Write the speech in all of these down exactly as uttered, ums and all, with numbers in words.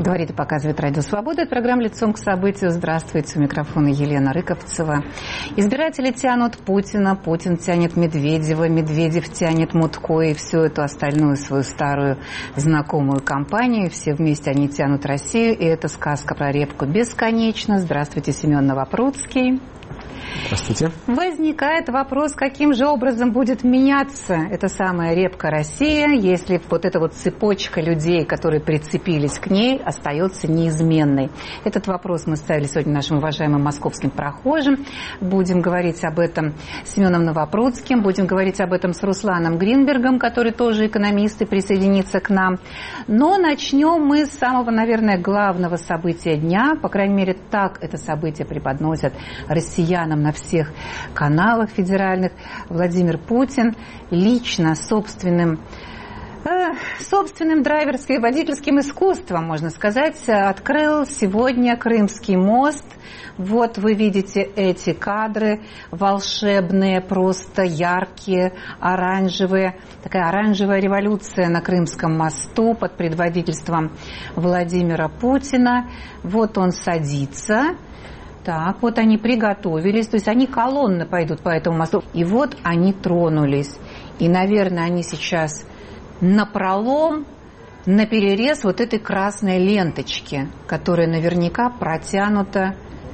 Говорит и показывает Радио Свобода. Это программа «Лицом к событию». Здравствуйте. У микрофона Елена Рыковцева. Избиратели тянут Путина, Путин тянет Медведева, Медведев тянет Мутко и всю эту остальную свою старую знакомую компанию. Все вместе они тянут Россию. И эта сказка про репку бесконечна. Здравствуйте, Семен Новопрудский. Здравствуйте. Возникает вопрос, каким же образом будет меняться эта самая репка Россия, если вот эта вот цепочка людей, которые прицепились к ней, остается неизменной. Этот вопрос мы ставили сегодня нашим уважаемым московским прохожим. Будем говорить об этом с Семеном Новопрудским, будем говорить об этом с Русланом Гринбергом, который тоже экономист и присоединится к нам. Но начнем мы с самого, наверное, главного события дня. По крайней мере, так это событие преподносят россиянам на всех каналах федеральных. Владимир Путин лично собственным, э, собственным драйверским и водительским искусством, можно сказать, открыл сегодня Крымский мост. Вот вы видите эти кадры волшебные, просто яркие, оранжевые. Такая оранжевая революция на Крымском мосту под предводительством Владимира Путина. Вот он садится. Так, вот они приготовились, то есть они колонны пойдут по этому мосту. И вот они тронулись. И, наверное, они сейчас напролом, наперерез вот этой красной ленточки, которая наверняка протянута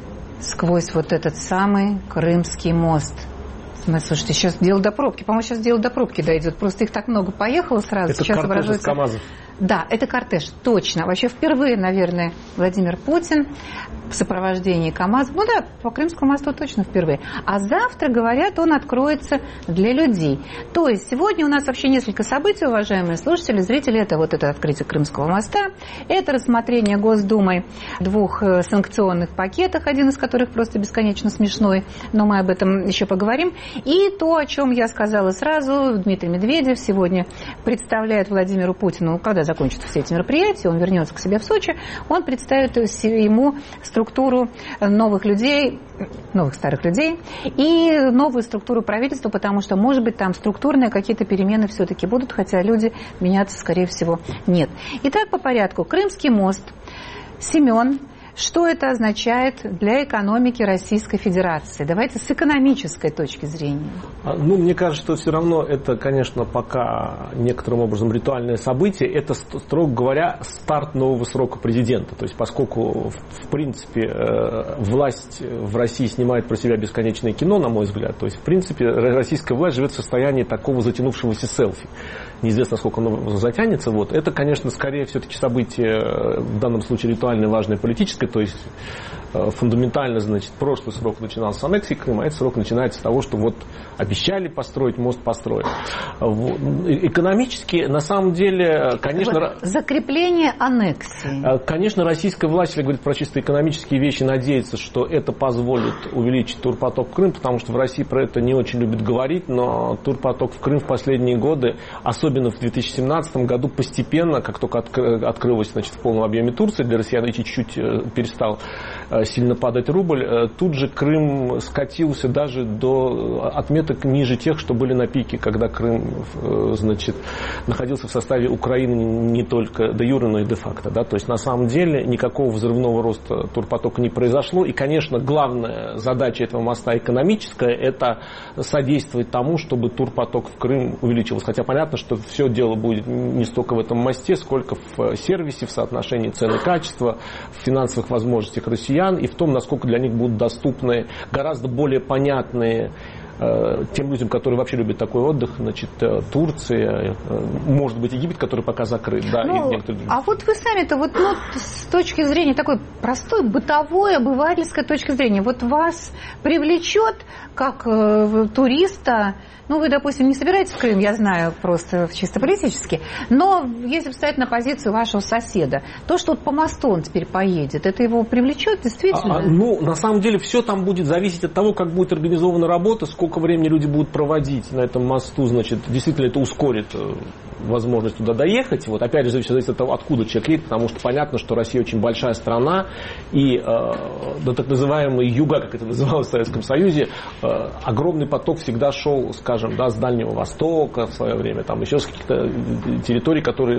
сквозь вот этот самый Крымский мост. Слушайте, сейчас дело до пробки. По-моему, сейчас дело до пробки дойдет. Просто их так много поехало сразу. Это сейчас кортеж из КамАЗов. Да, это кортеж, точно. Вообще впервые, наверное, Владимир Путин в сопровождении КамАЗа. Ну да, по Крымскому мосту точно впервые. А завтра, говорят, он откроется для людей. То есть сегодня у нас вообще несколько событий, уважаемые слушатели, зрители. Это вот это открытие Крымского моста, это рассмотрение Госдумой двух санкционных пакетов, один из которых просто бесконечно смешной, но мы об этом еще поговорим. И то, о чем я сказала сразу, Дмитрий Медведев сегодня представляет Владимиру Путину, когда закончатся все эти мероприятия, он вернется к себе в Сочи, он представит ему структуру новых людей, новых старых людей и новую структуру правительства, потому что, может быть, там структурные какие-то перемены все-таки будут, хотя люди меняться, скорее всего, нет. Итак, по порядку. Крымский мост. Семен, что это означает для экономики Российской Федерации? Давайте с экономической точки зрения. Ну, мне кажется, что все равно это, конечно, пока некоторым образом ритуальное событие. Это, строго говоря, старт нового срока президента. То есть, поскольку, в принципе, власть в России снимает про себя бесконечное кино, на мой взгляд, то есть, в принципе, российская власть живет в состоянии такого затянувшегося селфи. Неизвестно, сколько оно затянется. Вот. Это, конечно, скорее все-таки событие, в данном случае, ритуальное, важное, политическое. То есть фундаментально, значит, прошлый срок начинался с аннексии Крыма, а этот срок начинается с того, что вот обещали построить, мост построили. Экономически, на самом деле, конечно... Вот закрепление аннексии. Конечно, российская власть, если говорить про чисто экономические вещи, надеется, что это позволит увеличить турпоток в Крым, потому что в России про это не очень любят говорить, но турпоток в Крым в последние годы, особенно в две тысячи семнадцатом году, постепенно, как только открылась, значит, в полном объеме Турция, для россиян чуть-чуть перестал сильно падать рубль, тут же Крым скатился даже до отметок ниже тех, что были на пике, когда Крым, значит, находился в составе Украины не только де юре, но и де факто. Да? То есть на самом деле никакого взрывного роста турпотока не произошло. И, конечно, главная задача этого моста экономическая – это содействовать тому, чтобы турпоток в Крым увеличился. Хотя понятно, что все дело будет не столько в этом мосте, сколько в сервисе, в соотношении цены и качества, в финансовых возможностях россиян и в том, насколько для них будут доступны гораздо более понятные э, тем людям, которые вообще любят такой отдых, значит, Турция, э, может быть, Египет, который пока закрыт. Да, ну, и некоторые... А вот вы сами-то, вот, ну, с точки зрения такой простой, бытовой, обывательской точки зрения, вот вас привлечет как э, туриста. Ну, вы, допустим, не собираетесь в Крым, я знаю, просто чисто политически, но если встать на позицию вашего соседа, то, что вот по мосту он теперь поедет, это его привлечет действительно? А, ну, на самом деле, все там будет зависеть от того, как будет организована работа, сколько сколько времени люди будут проводить на этом мосту, значит, действительно это ускорит возможность туда доехать. Вот, опять же, зависит от того, откуда человек едет, потому что понятно, что Россия очень большая страна, и э, до так называемой юга, как это называлось в Советском Союзе, э, огромный поток всегда шел, скажем, да, с Дальнего Востока в свое время, там еще с каких-то территорий, которые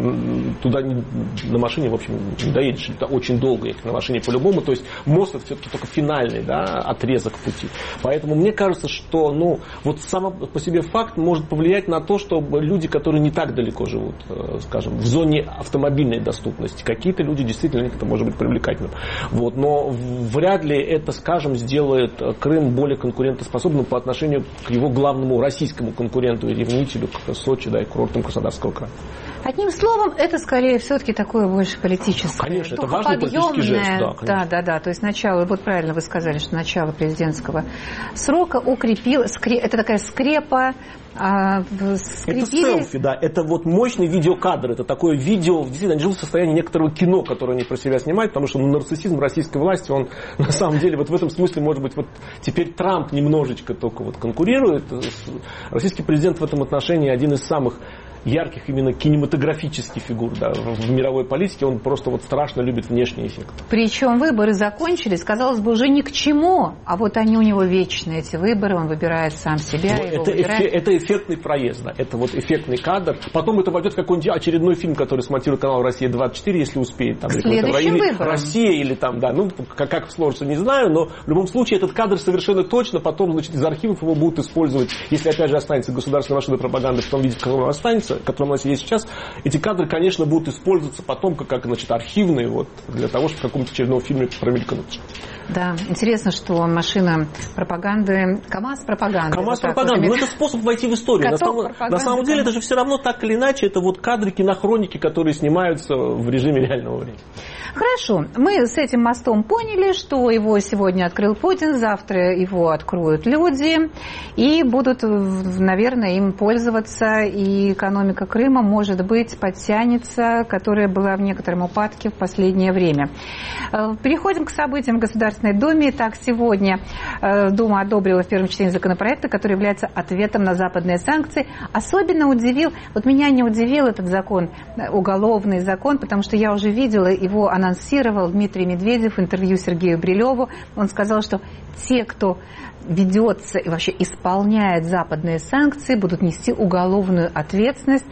туда не, на машине, в общем, не доедешь. Это очень долго ехать на машине по-любому. То есть мост это все-таки только финальный, да, отрезок пути. Поэтому мне кажется, что ну, вот сам по себе факт может повлиять на то, что люди, которые не так далеко живут, скажем, в зоне автомобильной доступности, какие-то люди действительно, для них это может быть привлекательным. Вот. Но вряд ли это, скажем, сделает Крым более конкурентоспособным по отношению к его главному российскому конкуренту и ревнителю, к Сочи, да, и курортам Краснодарского края. Одним словом, это скорее все-таки такое больше политическое. Конечно, это важный политический жест. Да, да, да, да. То есть начало, вот правильно вы сказали, что начало президентского срока укрепило, это такая скрепа. А, это селфи, да, это вот мощный видеокадр, это такое видео, действительно, они живут в состоянии некоторого кино, которое они про себя снимают, потому что ну, нарциссизм российской власти, он на самом деле вот в этом смысле, может быть, вот теперь Трамп немножечко только вот конкурирует, российский президент в этом отношении один из самых ярких именно кинематографических фигур, да, в мировой политике, он просто вот страшно любит внешний эффект. Причем выборы закончились, казалось бы, уже ни к чему, а вот они у него вечные, эти выборы, он выбирает сам себя. Его это, выбирает. эфе, это эффектный проезд, да, это вот эффектный кадр. Потом это войдет в какой-нибудь очередной фильм, который смонтирует канал «Россия двадцать четыре», если успеет. Там, к следующим или выборам. «Россия» или там, да, ну, как, как сложится, не знаю, но в любом случае этот кадр совершенно точно потом, значит, из архивов его будут использовать, если опять же останется государственная машина пропаганды в том виде, в котором она останется, которым у нас есть сейчас. Эти кадры, конечно, будут использоваться потом как, как значит, архивные, вот, для того, чтобы в каком-то очередном фильме промелькнуть. Да, интересно, что машина пропаганды, КамАЗ-пропаганда. КамАЗ-пропаганда, но это способ войти в историю. На самом, на самом деле, это же все равно так или иначе, это вот кадры, кинохроники, которые снимаются в режиме реального времени. Хорошо, мы с этим мостом поняли, что его сегодня открыл Путин, завтра его откроют люди, и будут, наверное, им пользоваться, и экономика Крыма, может быть, подтянется, которая была в некотором упадке в последнее время. Переходим к событиям в Государственной Думе. Итак, сегодня Дума одобрила в первом чтении законопроекта, который является ответом на западные санкции. Особенно удивил, вот меня не удивил этот закон, уголовный закон, потому что я уже видела его, анонсировал Дмитрий Медведев в интервью Сергею Брилеву. Он сказал, что те, кто ведется и вообще исполняет западные санкции, будут нести уголовную ответственность.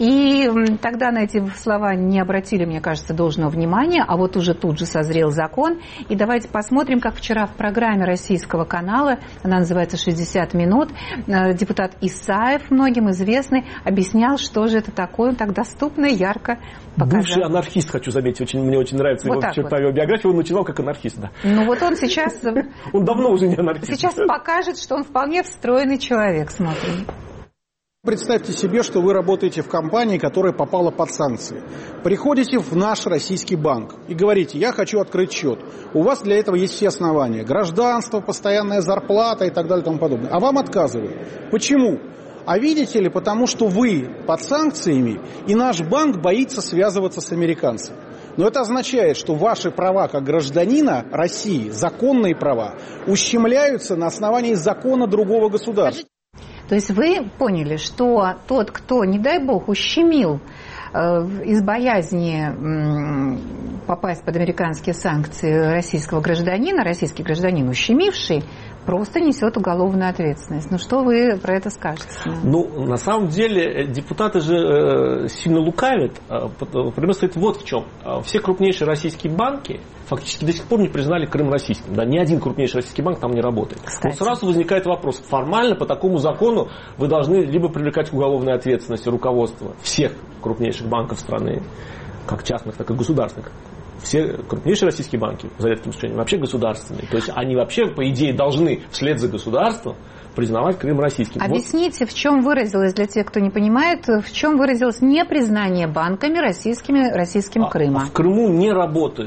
И тогда на эти слова не обратили, мне кажется, должного внимания, а вот уже тут же созрел закон. И давайте посмотрим, как вчера в программе российского канала, она называется «шестьдесят минут», депутат Исаев, многим известный, объяснял, что же это такое, он так доступно и ярко показал. Бывший анархист, хочу заметить, очень, мне очень нравится вот его, вот. его биография, он начинал как анархист. Да. Ну вот он сейчас... Он давно уже не анархист. Сейчас покажет, что он вполне встроенный человек, смотрим. Представьте себе, что вы работаете в компании, которая попала под санкции. Приходите в наш российский банк и говорите: я хочу открыть счет. У вас для этого есть все основания. Гражданство, постоянная зарплата и так далее и тому подобное. А вам отказывают. Почему? А видите ли, потому что вы под санкциями, и наш банк боится связываться с американцами. Но это означает, что ваши права как гражданина России, законные права, ущемляются на основании закона другого государства. То есть вы поняли, что тот, кто, не дай бог, ущемил э, из боязни э, попасть под американские санкции российского гражданина, российский гражданин, ущемивший, просто несет уголовную ответственность. Ну, что вы про это скажете? Ну, на самом деле, депутаты же э, сильно лукавят. Проблема стоит вот в чем. Все крупнейшие российские банки фактически до сих пор не признали Крым российским. Да, ни один крупнейший российский банк там не работает. Но сразу возникает вопрос. Формально по такому закону вы должны либо привлекать к уголовной ответственности руководство всех крупнейших банков страны, как частных, так и государственных. Все крупнейшие российские банки, за редким исключением, вообще государственные. То есть они вообще, по идее, должны вслед за государством признавать Крым российским. Объясните, вот. В чем выразилось, для тех, кто не понимает, в чем выразилось непризнание банками российскими, российским а, Крыма? В Крыму не работает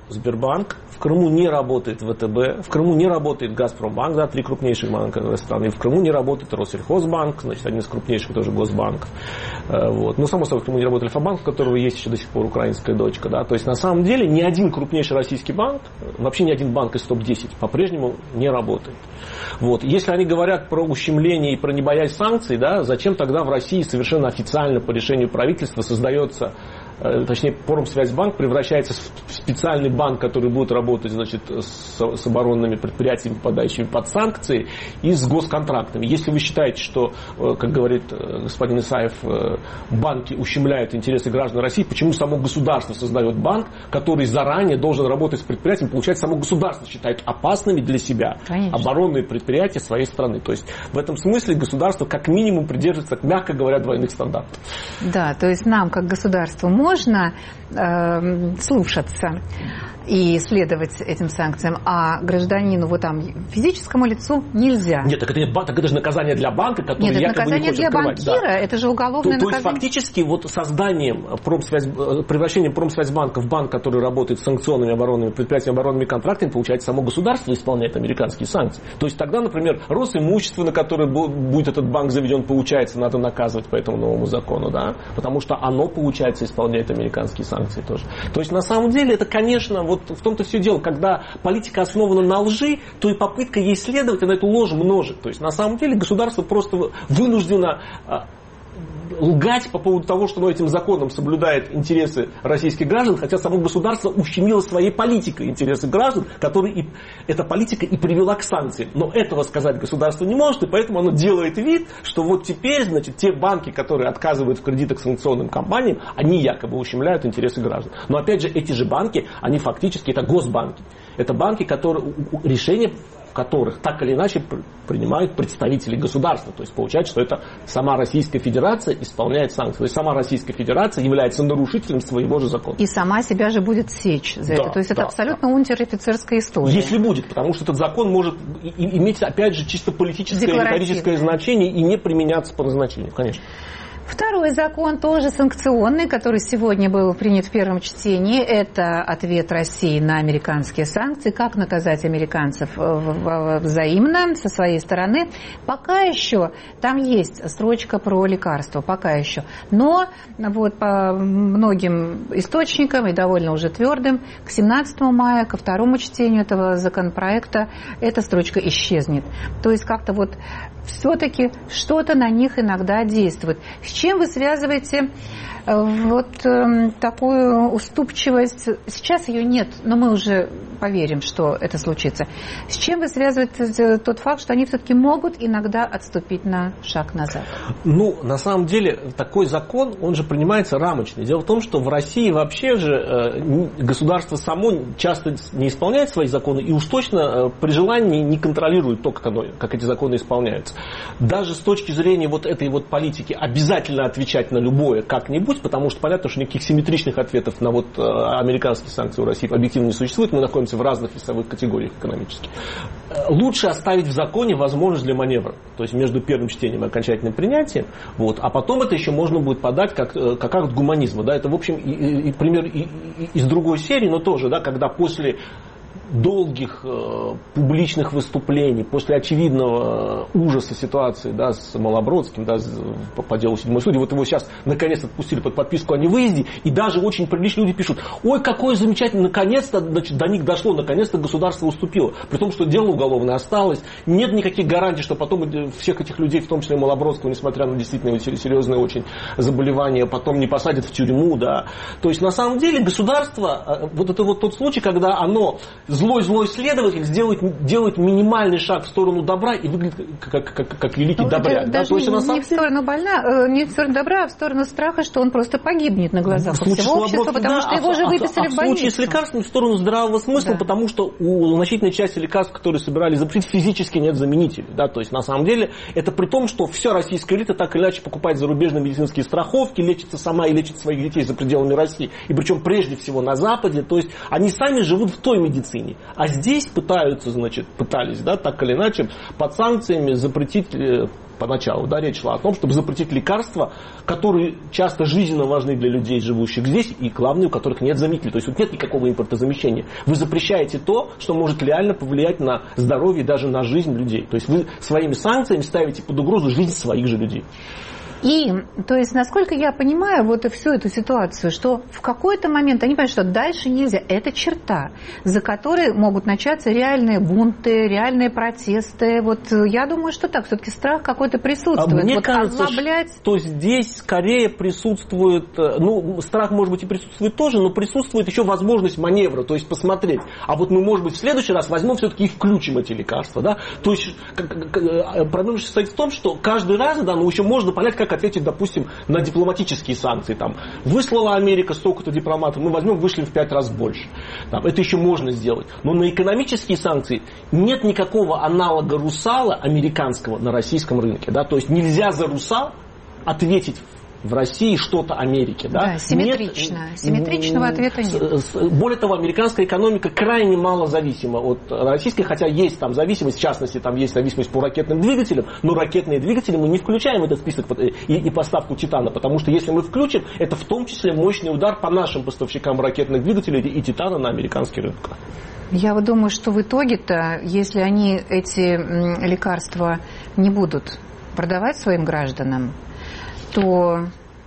Сбербанк, в Крыму не работает ВТБ, в Крыму не работает Газпромбанк, да, три крупнейших банка страны, в Крыму не работает Россельхозбанк, значит, один из крупнейших тоже госбанков. Вот. Ну, само собой, в Крыму не работает Альфа-банк, у которого есть еще до сих пор украинская дочка. Да. То есть, на самом деле, ни один крупнейший российский банк, вообще ни один банк из топ десять по-прежнему не работает. Вот. Если они говорят про ущемление и про небоязнь санкций, да, зачем тогда в России совершенно официально по решению правительства создается, точнее, Промсвязьбанк превращается в специальный банк, который будет работать, значит, с, с оборонными предприятиями, попадающими под санкции, и с госконтрактами. Если вы считаете, что, как говорит господин Исаев, банки ущемляют интересы граждан России, почему само государство создает банк, который заранее должен работать с предприятиями, получается, само государство считает опасными для себя Конечно. оборонные предприятия своей страны. То есть в этом смысле государство как минимум придерживается, мягко говоря, двойных стандартов. Да, то есть нам, как государству, можно э, слушаться и следовать этим санкциям, а гражданину, вот там, физическому лицу нельзя. Нет, так это, так это же наказание для банка, который Нет, якобы не хочет для открывать. Банкира, да. Это же уголовное то, наказание. То есть фактически вот созданием промсвязь, превращением Промсвязьбанка в банк, который работает с санкционными оборонными предприятиями, оборонными контрактами, получается, само государство исполняет американские санкции. То есть тогда, например, Росимущество, на которое будет этот банк заведен, получается, надо наказывать по этому новому закону, да, потому что оно, получается, исполняет американские санкции тоже. То есть на самом деле это, конечно, вот в том-то все дело. Когда политика основана на лжи, то и попытка ей следовать, она эту ложь множит. То есть, на самом деле, государство просто вынуждено лгать по поводу того, что оно этим законом соблюдает интересы российских граждан, хотя само государство ущемило своей политикой интересы граждан, которые и, эта политика и привела к санкциям. Но этого сказать государство не может, и поэтому оно делает вид, что вот теперь, значит, те банки, которые отказывают в кредитах санкционным компаниям, они якобы ущемляют интересы граждан. Но опять же, эти же банки, они фактически, это госбанки. Это банки, которые, решения которых так или иначе принимают представители государства. То есть получается, что это сама Российская Федерация исполняет санкции. То есть сама Российская Федерация является нарушителем своего же закона. И сама себя же будет сечь за да, это. То есть да, это абсолютно да. унтер-офицерская история. Если будет, потому что этот закон может иметь, опять же, чисто политическое и риторическое значение и не применяться по назначению, конечно. Второй закон, тоже санкционный, который сегодня был принят в первом чтении, это ответ России на американские санкции, как наказать американцев взаимно со своей стороны. Пока еще там есть строчка про лекарства, пока еще. Но вот по многим источникам и довольно уже твердым, к семнадцатому мая, ко второму чтению этого законопроекта, эта строчка исчезнет. То есть как-то вот все-таки что-то на них иногда действует. С чем вы связываете вот э, такую уступчивость? Сейчас ее нет, но мы уже поверим, что это случится. С чем вы связываете тот факт, что они все-таки могут иногда отступить на шаг назад? Ну, на самом деле, такой закон, он же принимается рамочный. Дело в том, что в России вообще же э, государство само часто не исполняет свои законы и уж точно э, при желании не контролирует то, как, оно, как эти законы исполняются. Даже с точки зрения вот этой вот политики обязательно отвечать на любое как-нибудь, потому что понятно, что никаких симметричных ответов на вот э, американские санкции у России объективно не существует. Мы находимся в разных весовых категориях экономических. Лучше оставить в законе возможность для маневра. То есть между первым чтением и окончательным принятием. Вот, а потом это еще можно будет подать как, как акт гуманизма. Да, это, в общем, и, и, и пример и, и, из другой серии, но тоже, да, когда после долгих э, публичных выступлений, после очевидного ужаса ситуации, да, с Малобродским, да, по, по делу седьмой судьи, вот его сейчас наконец отпустили под подписку о невыезде, и даже очень приличные люди пишут: ой, какое замечательно, наконец-то, значит, до них дошло, наконец-то государство уступило. При том, что дело уголовное осталось, нет никаких гарантий, что потом всех этих людей, в том числе Малобродского, несмотря на действительно серьезные очень заболевания, потом не посадят в тюрьму, да. То есть, на самом деле, государство, вот это вот тот случай, когда оно злой-злой следователь сделает, делает минимальный шаг в сторону добра и выглядит как, как, как великий ну, добряк. Да? Даже То есть, не, самом... не в сторону больна, не в сторону добра, а в сторону страха, что он просто погибнет на глазах у всего общества, потому да, что его а, же выписали а, а в больницу. В случае с лекарством в сторону здравого смысла, да. Потому что у значительной части лекарств, которые собирались запретить, физически нет заменителей. Да? То есть, на самом деле, это при том, что вся российская элита так или иначе покупает зарубежные медицинские страховки, лечится сама и лечит своих детей за пределами России. И причем прежде всего на Западе. То есть, они сами живут в той медицине. ограничений. А здесь пытаются, значит, пытались, да, так или иначе, под санкциями запретить, поначалу, да, речь шла о том, чтобы запретить лекарства, которые часто жизненно важны для людей, живущих здесь, и главное, у которых нет заменителей. То есть вот нет никакого импортозамещения. Вы запрещаете то, что может реально повлиять на здоровье и даже на жизнь людей. То есть вы своими санкциями ставите под угрозу жизнь своих же людей. И, то есть, насколько я понимаю, вот и всю эту ситуацию, что в какой-то момент они понимают, что дальше нельзя. Это черта, за которой могут начаться реальные бунты, реальные протесты. Вот я думаю, что так, все-таки страх какой-то присутствует. А мне вот кажется, озлоблять... что здесь скорее присутствует, ну, страх, может быть, и присутствует тоже, но присутствует еще возможность маневра, то есть посмотреть. А вот мы, может быть, в следующий раз возьмем все-таки и включим эти лекарства, да? То есть проблема состоит в том, что каждый раз, да, ну, еще можно понять, как ответить, допустим, на дипломатические санкции. Там, выслала Америка столько-то дипломатов, мы возьмем, вышлем в пять раз больше. Там, это еще можно сделать. Но на экономические санкции нет никакого аналога русала американского на российском рынке. Да? То есть нельзя за русал ответить в России что-то Америке. Да, да симметрично. Нет, Симметричного ответа нет. Более того, американская экономика крайне мало зависима от российской, хотя есть там зависимость, в частности, там есть зависимость по ракетным двигателям, но ракетные двигатели мы не включаем в этот список и, и поставку титана, потому что если мы включим, это в том числе мощный удар по нашим поставщикам ракетных двигателей и титана на американский рынок. Я вот думаю, что в итоге-то, если они эти лекарства не будут продавать своим гражданам, то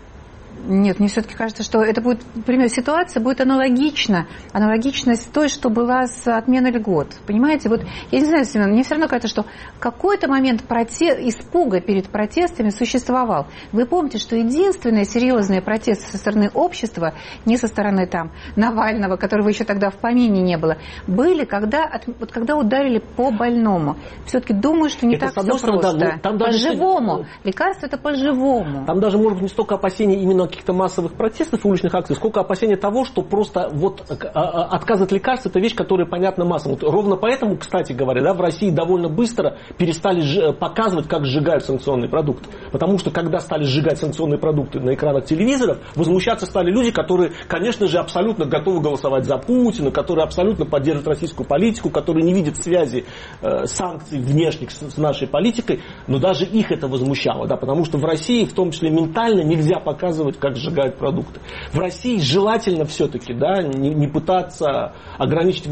нет, мне все-таки кажется, что это будет, например, ситуация будет аналогична, аналогична с той, что была с отменой льгот. Понимаете, вот я не знаю, Семен, мне все равно кажется, что в какой-то момент проте... испуга перед протестами существовал. Вы помните, что единственные серьезные протесты со стороны общества, не со стороны там Навального, которого еще тогда в помине не было, были, когда, от... вот, когда ударили по больному. Все-таки думаю, что не это так все просто. Да, там по-живому. Даже... Лекарство это по-живому. Там даже, может быть, не столько опасений именно каких-то массовых протестов и уличных акций, сколько опасения того, что просто вот отказ от лекарств это вещь, которая понятна массам. Вот ровно поэтому, кстати говоря, да, в России довольно быстро перестали показывать, как сжигают санкционные продукты. Потому что когда стали сжигать санкционные продукты на экранах телевизоров, возмущаться стали люди, которые, конечно же, абсолютно готовы голосовать за Путина, которые абсолютно поддерживают российскую политику, которые не видят связи э, санкций внешних с, с нашей политикой, но даже их это возмущало, да, потому что в России, в том числе ментально, нельзя показывать, как сжигают продукты. В России желательно все-таки, да, не, не пытаться ограничить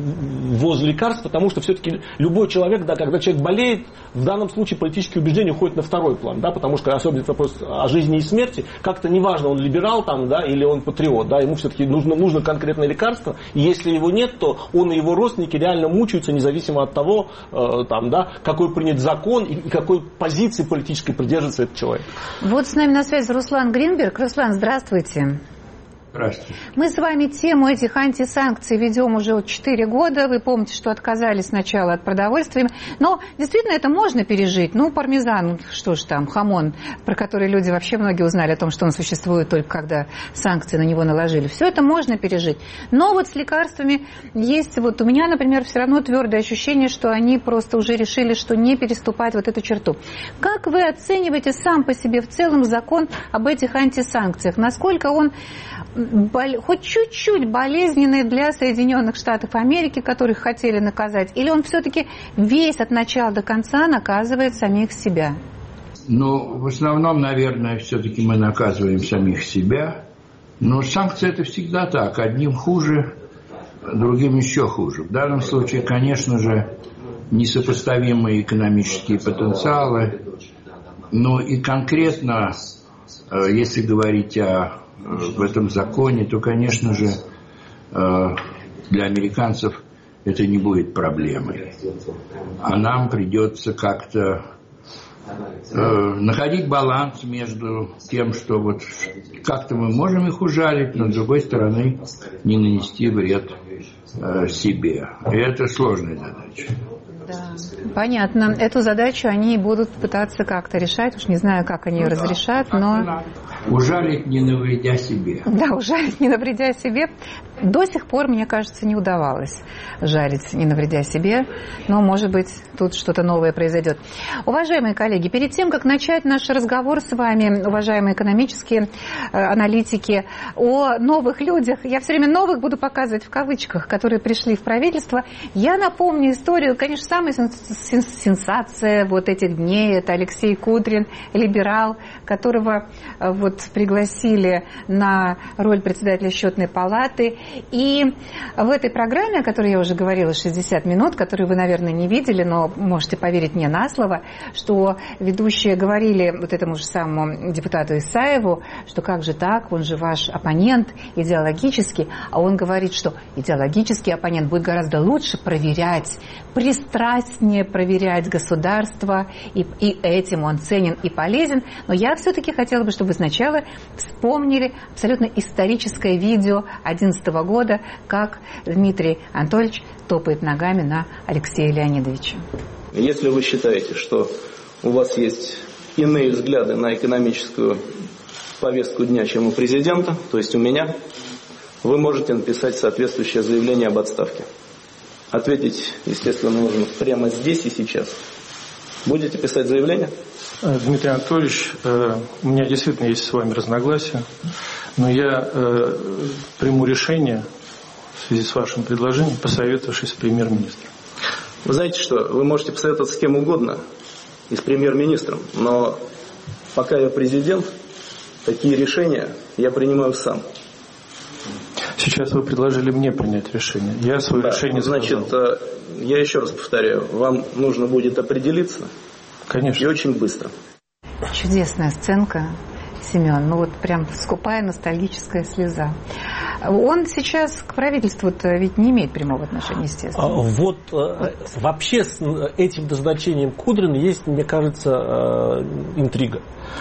ввоз лекарств, потому что все-таки любой человек, да, когда человек болеет, в данном случае политические убеждения уходят на второй план, да, потому что особенно вопрос о жизни и смерти, как-то неважно, он либерал там, да, или он патриот, да, ему все-таки нужно, нужно конкретное лекарство, и если его нет, то он и его родственники реально мучаются, независимо от того, э, там, да, какой принят закон и, и какой позиции политической придерживается этот человек. Вот с нами на связи Руслан Гринберг. Руслан, здравствуйте. Здравствуйте. Мы с вами тему этих антисанкций ведем уже четыре года. Вы помните, что отказались сначала от продовольствия. Но действительно это можно пережить. Ну, пармезан, что ж там, хамон, про который люди вообще многие узнали о том, что он существует только когда санкции на него наложили. Все это можно пережить. Но вот с лекарствами есть... Вот у меня, например, все равно твердое ощущение, что они просто уже решили, что не переступать вот эту черту. Как вы оцениваете сам по себе в целом закон об этих антисанкциях? Насколько он... хоть чуть-чуть болезненный для Соединенных Штатов Америки, которых хотели наказать, или он все-таки весь от начала до конца наказывает самих себя? Ну, в основном, наверное, все-таки мы наказываем самих себя. Но санкции это всегда так. Одним хуже, другим еще хуже. В данном случае, конечно же, несопоставимые экономические потенциалы. Но и конкретно, если говорить о в этом законе, то, конечно же, для американцев это не будет проблемой. А нам придется как-то находить баланс между тем, что вот как-то мы можем их ужалить, но с другой стороны не нанести вред себе. И это сложная задача. Да, понятно. Эту задачу они будут пытаться как-то решать. Уж не знаю, как они ее ну, разрешат, да, но... Ужалить, не навредя себе. Да, ужалить, не навредя себе. До сих пор, мне кажется, не удавалось жарить, не навредя себе. Но, может быть, тут что-то новое произойдет. Уважаемые коллеги, перед тем, как начать наш разговор с вами, уважаемые экономические э, аналитики, о новых людях, я все время новых буду показывать в кавычках, которые пришли в правительство, я напомню историю, конечно, самая сенсация вот этих дней, это Алексей Кудрин, либерал, которого э, вот пригласили на роль председателя счетной палаты. И в этой программе, о которой я уже говорила, шестьдесят минут, которую вы, наверное, не видели, но можете поверить мне на слово, что ведущие говорили вот этому же самому депутату Исаеву, что как же так, он же ваш оппонент идеологический, а он говорит, что идеологический оппонент будет гораздо лучше проверять, пристрастнее проверять государство, и, и этим он ценен и полезен. Но я все-таки хотела бы, чтобы вы сначала вспомнили абсолютно историческое видео две тысячи одиннадцатого года, как Дмитрий Анатольевич топает ногами на Алексея Леонидовича. Если вы считаете, что у вас есть иные взгляды на экономическую повестку дня, чем у президента, то есть у меня, вы можете написать соответствующее заявление об отставке. Ответить, естественно, нужно прямо здесь и сейчас. Будете писать заявление? Дмитрий Анатольевич, у меня действительно есть с вами разногласия, но я приму решение в связи с вашим предложением, посоветовавшись с премьер-министром. Вы знаете что, вы можете посоветоваться с кем угодно, и с премьер-министром, но пока я президент, такие решения я принимаю сам. Сейчас вы предложили мне принять решение. Я свое да, решение значит, сказал. Я еще раз повторяю, вам нужно будет определиться. Конечно. И очень быстро. Чудесная сценка, Семен. Ну вот прям скупая ностальгическая слеза. Он сейчас к правительству-то ведь не имеет прямого отношения, естественно. Вот вообще с этим назначением Кудрина есть, мне кажется, интрига.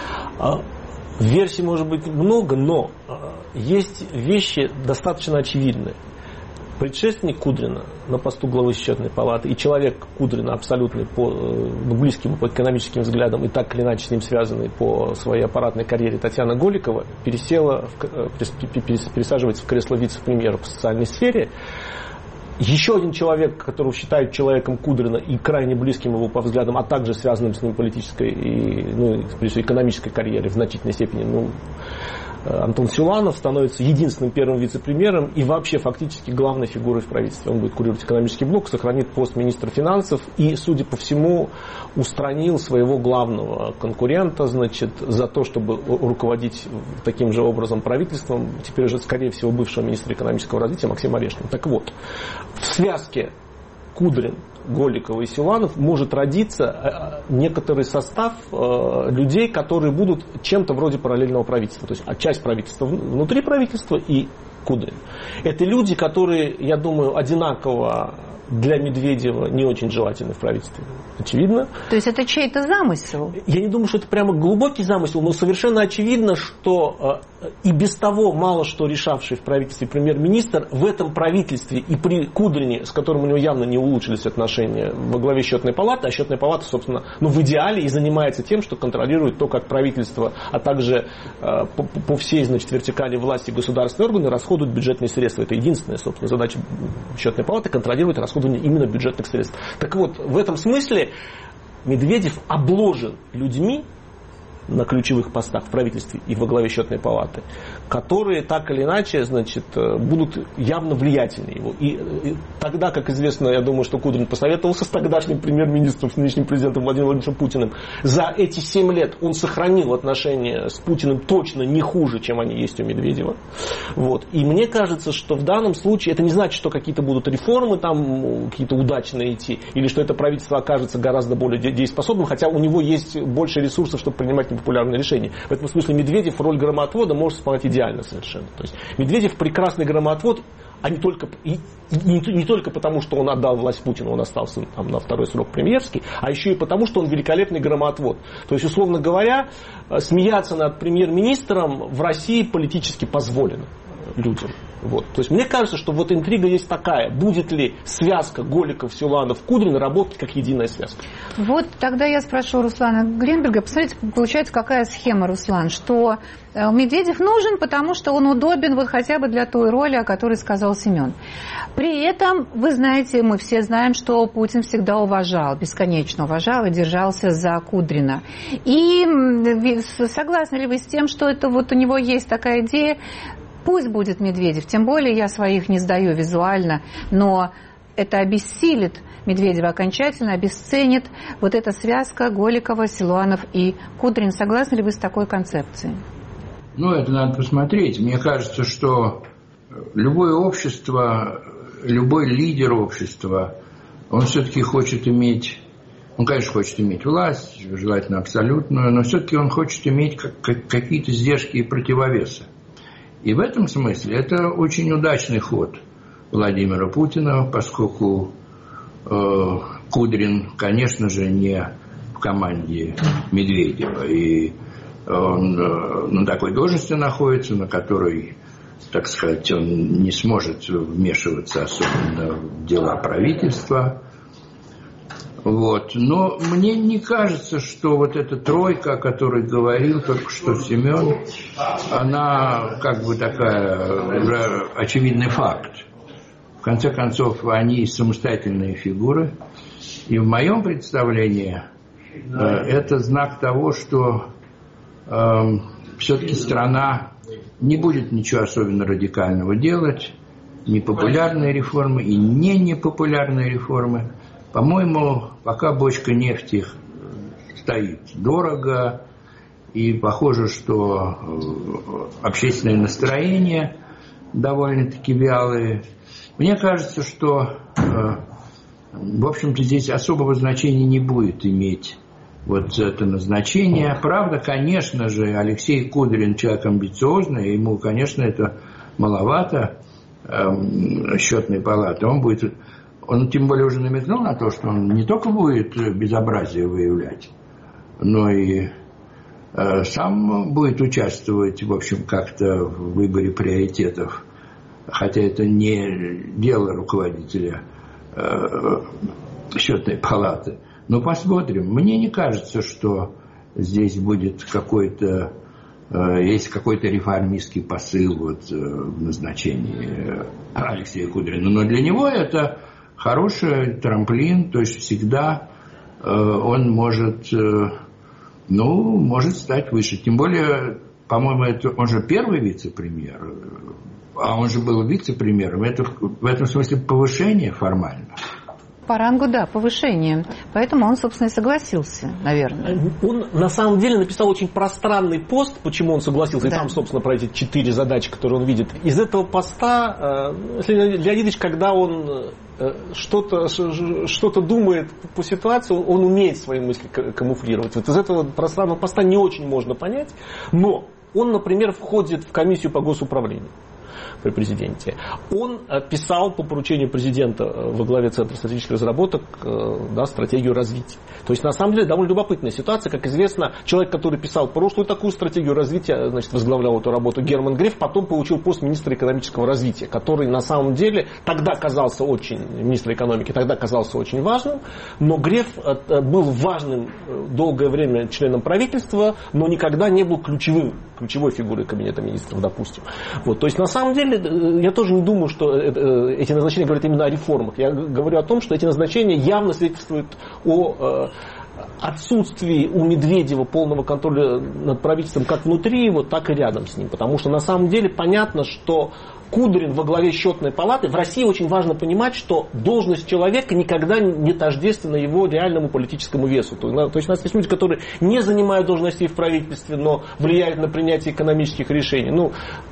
Версий может быть много, но есть вещи достаточно очевидные. Предшественник Кудрина на посту главы счетной палаты и человек Кудрина, абсолютно по, близким по экономическим взглядам и так или иначе с ним связанный по своей аппаратной карьере Татьяна Голикова, пересела, в, пересаживается в кресло вице-премьера по социальной сфере. Еще один человек, которого считают человеком Кудрина и крайне близким его по взглядам, а также связанным с ним политической и ну, экономической карьерой в значительной степени, ну, Антон Силуанов становится единственным первым вице-премьером и вообще фактически главной фигурой в правительстве. Он будет курировать экономический блок, сохранит пост министра финансов и, судя по всему, устранил своего главного конкурента, значит, за то, чтобы руководить таким же образом правительством, теперь уже, скорее всего, бывшего министра экономического развития Максима Орешкина. Так вот, в связке Кудрин, Голикова и Силуанов может родиться некоторый состав людей, которые будут чем-то вроде параллельного правительства. То есть часть правительства внутри правительства и Кудрин. Это люди, которые, я думаю, одинаково для Медведева не очень желательны в правительстве. Очевидно. То есть это чей-то замысел? Я не думаю, что это прямо глубокий замысел, но совершенно очевидно, что и без того мало что решавший в правительстве премьер-министр в этом правительстве и при Кудрине, с которым у него явно не улучшились отношения во главе счетной палаты, а счетная палата, собственно, ну, в идеале и занимается тем, что контролирует то, как правительство, а также э, по, по всей, значит, вертикали власти государственные органы расходуют бюджетные средства. Это единственная, собственно, задача счетной палаты — контролировать расходование именно бюджетных средств. Так вот, в этом смысле Медведев обложен людьми на ключевых постах в правительстве и во главе счетной палаты, которые так или иначе, значит, будут явно влиятельны его. И, и тогда, как известно, я думаю, что Кудрин посоветовался с тогдашним премьер-министром, с нынешним президентом Владимиром Владимировичем Путиным. За эти семь лет он сохранил отношения с Путиным точно не хуже, чем они есть у Медведева. Вот. И мне кажется, что в данном случае это не значит, что какие-то будут реформы там какие-то удачные идти, или что это правительство окажется гораздо более дееспособным, хотя у него есть больше ресурсов, чтобы принимать непопулярные решения. В этом смысле Медведев роль громоотвода может исполнять идеально совершенно. То есть Медведев прекрасный громоотвод, а не только, и, не, не только потому, что он отдал власть Путину, он остался там, на второй срок премьерский, а еще и потому, что он великолепный громоотвод. То есть, условно говоря, смеяться над премьер-министром в России политически позволено. людям. Вот. То есть мне кажется, что вот интрига есть такая. Будет ли связка Голиков, Силуанов, Кудрин работать как единая связка? Вот тогда я спрошу Руслана Гринберга. Посмотрите, получается, какая схема, Руслан, что Медведев нужен, потому что он удобен вот хотя бы для той роли, о которой сказал Семен. При этом, вы знаете, мы все знаем, что Путин всегда уважал, бесконечно уважал и держался за Кудрина. И согласны ли вы с тем, что это вот у него есть такая идея, пусть будет Медведев, тем более я своих не сдаю визуально, но это обессилит Медведева окончательно, обесценит вот эта связка Голикова, Силуанов и Кудрин. Согласны ли вы с такой концепцией? Ну, это надо посмотреть. Мне кажется, что любое общество, любой лидер общества, он все-таки хочет иметь, он, конечно, хочет иметь власть, желательно абсолютную, но все-таки он хочет иметь как, как, какие-то сдержки и противовесы. И в этом смысле это очень удачный ход Владимира Путина, поскольку э, Кудрин, конечно же, не в команде Медведева. И он э, на такой должности находится, на которой, так сказать, он не сможет вмешиваться особенно в дела правительства. Вот. Но мне не кажется, что вот эта тройка, о которой говорил только что Семен, она как бы такая уже очевидный факт. В конце концов, они самостоятельные фигуры. И в моем представлении э, это знак того, что э, все-таки страна не будет ничего особенно радикального делать. Ни популярные реформы и не непопулярные реформы. По-моему, пока бочка нефти стоит дорого, и похоже, что общественное настроение довольно-таки вялые. Мне кажется, что, в общем-то, здесь особого значения не будет иметь вот это назначение. Правда, конечно же, Алексей Кудрин человек амбициозный, ему, конечно, это маловато, счетной палаты. Он будет... Он тем более уже намекнул на то, что он не только будет безобразие выявлять, но и э, сам будет участвовать, в общем, как-то в выборе приоритетов. Хотя это не дело руководителя э, счетной палаты. Но посмотрим. Мне не кажется, что здесь будет какой-то, э, есть какой-то реформистский посыл вот, э, в назначении Алексея Кудрина. Но для него это хороший трамплин, то есть всегда э, он может, э, ну, может стать выше. Тем более, по-моему, это, он же первый вице-премьер, а он же был вице-премьером. Это в этом смысле повышение формально. По рангу, да, повышение. Поэтому он, собственно, и согласился, наверное. Он, на самом деле, написал очень пространный пост, почему он согласился, да. И там, собственно, про эти четыре задачи, которые он видит. Из этого поста Леонид Леонидович, когда он что-то, что-то думает по ситуации, он умеет свои мысли камуфлировать. Вот из этого пространного поста не очень можно понять, но он, например, входит в комиссию по госуправлению при президенте. Он писал по поручению президента во главе Центра стратегических разработок, да, стратегию развития. То есть, на самом деле, довольно любопытная ситуация. Как известно, человек, который писал прошлую такую стратегию развития, значит, возглавлял эту работу, Герман Греф, потом получил пост министра экономического развития, который, на самом деле, тогда казался очень, министр экономики, тогда казался очень важным, но Греф был важным долгое время членом правительства, но никогда не был ключевым, ключевой фигурой кабинета министров, допустим. Вот, то есть, на самом деле, я тоже не думаю, что эти назначения говорят именно о реформах. Я говорю о том, что эти назначения явно свидетельствуют о отсутствии у Медведева полного контроля над правительством как внутри его, так и рядом с ним. Потому что на самом деле понятно, что Кудрин во главе счетной палаты, в России очень важно понимать, что должность человека никогда не тождественна его реальному политическому весу. То есть у нас есть люди, которые не занимают должностей в правительстве, но влияют на принятие экономических решений. Ну,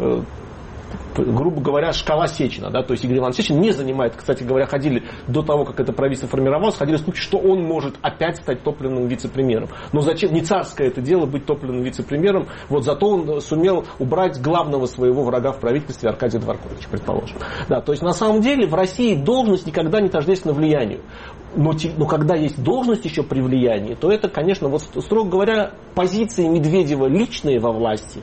грубо говоря, шкала Сечина, да, то есть Игорь Иванович Сечин не занимает, кстати говоря, ходили до того, как это правительство формировалось, ходили слухи, что он может опять стать топливным вице-премьером. Но зачем, не царское это дело быть топливным вице-премьером, вот зато он сумел убрать главного своего врага в правительстве Аркадия Дворковича, предположим. Да, то есть на самом деле в России должность никогда не тождественна влиянию. Но, но когда есть должность еще при влиянии, то это, конечно, вот, строго говоря, позиции Медведева личные во власти,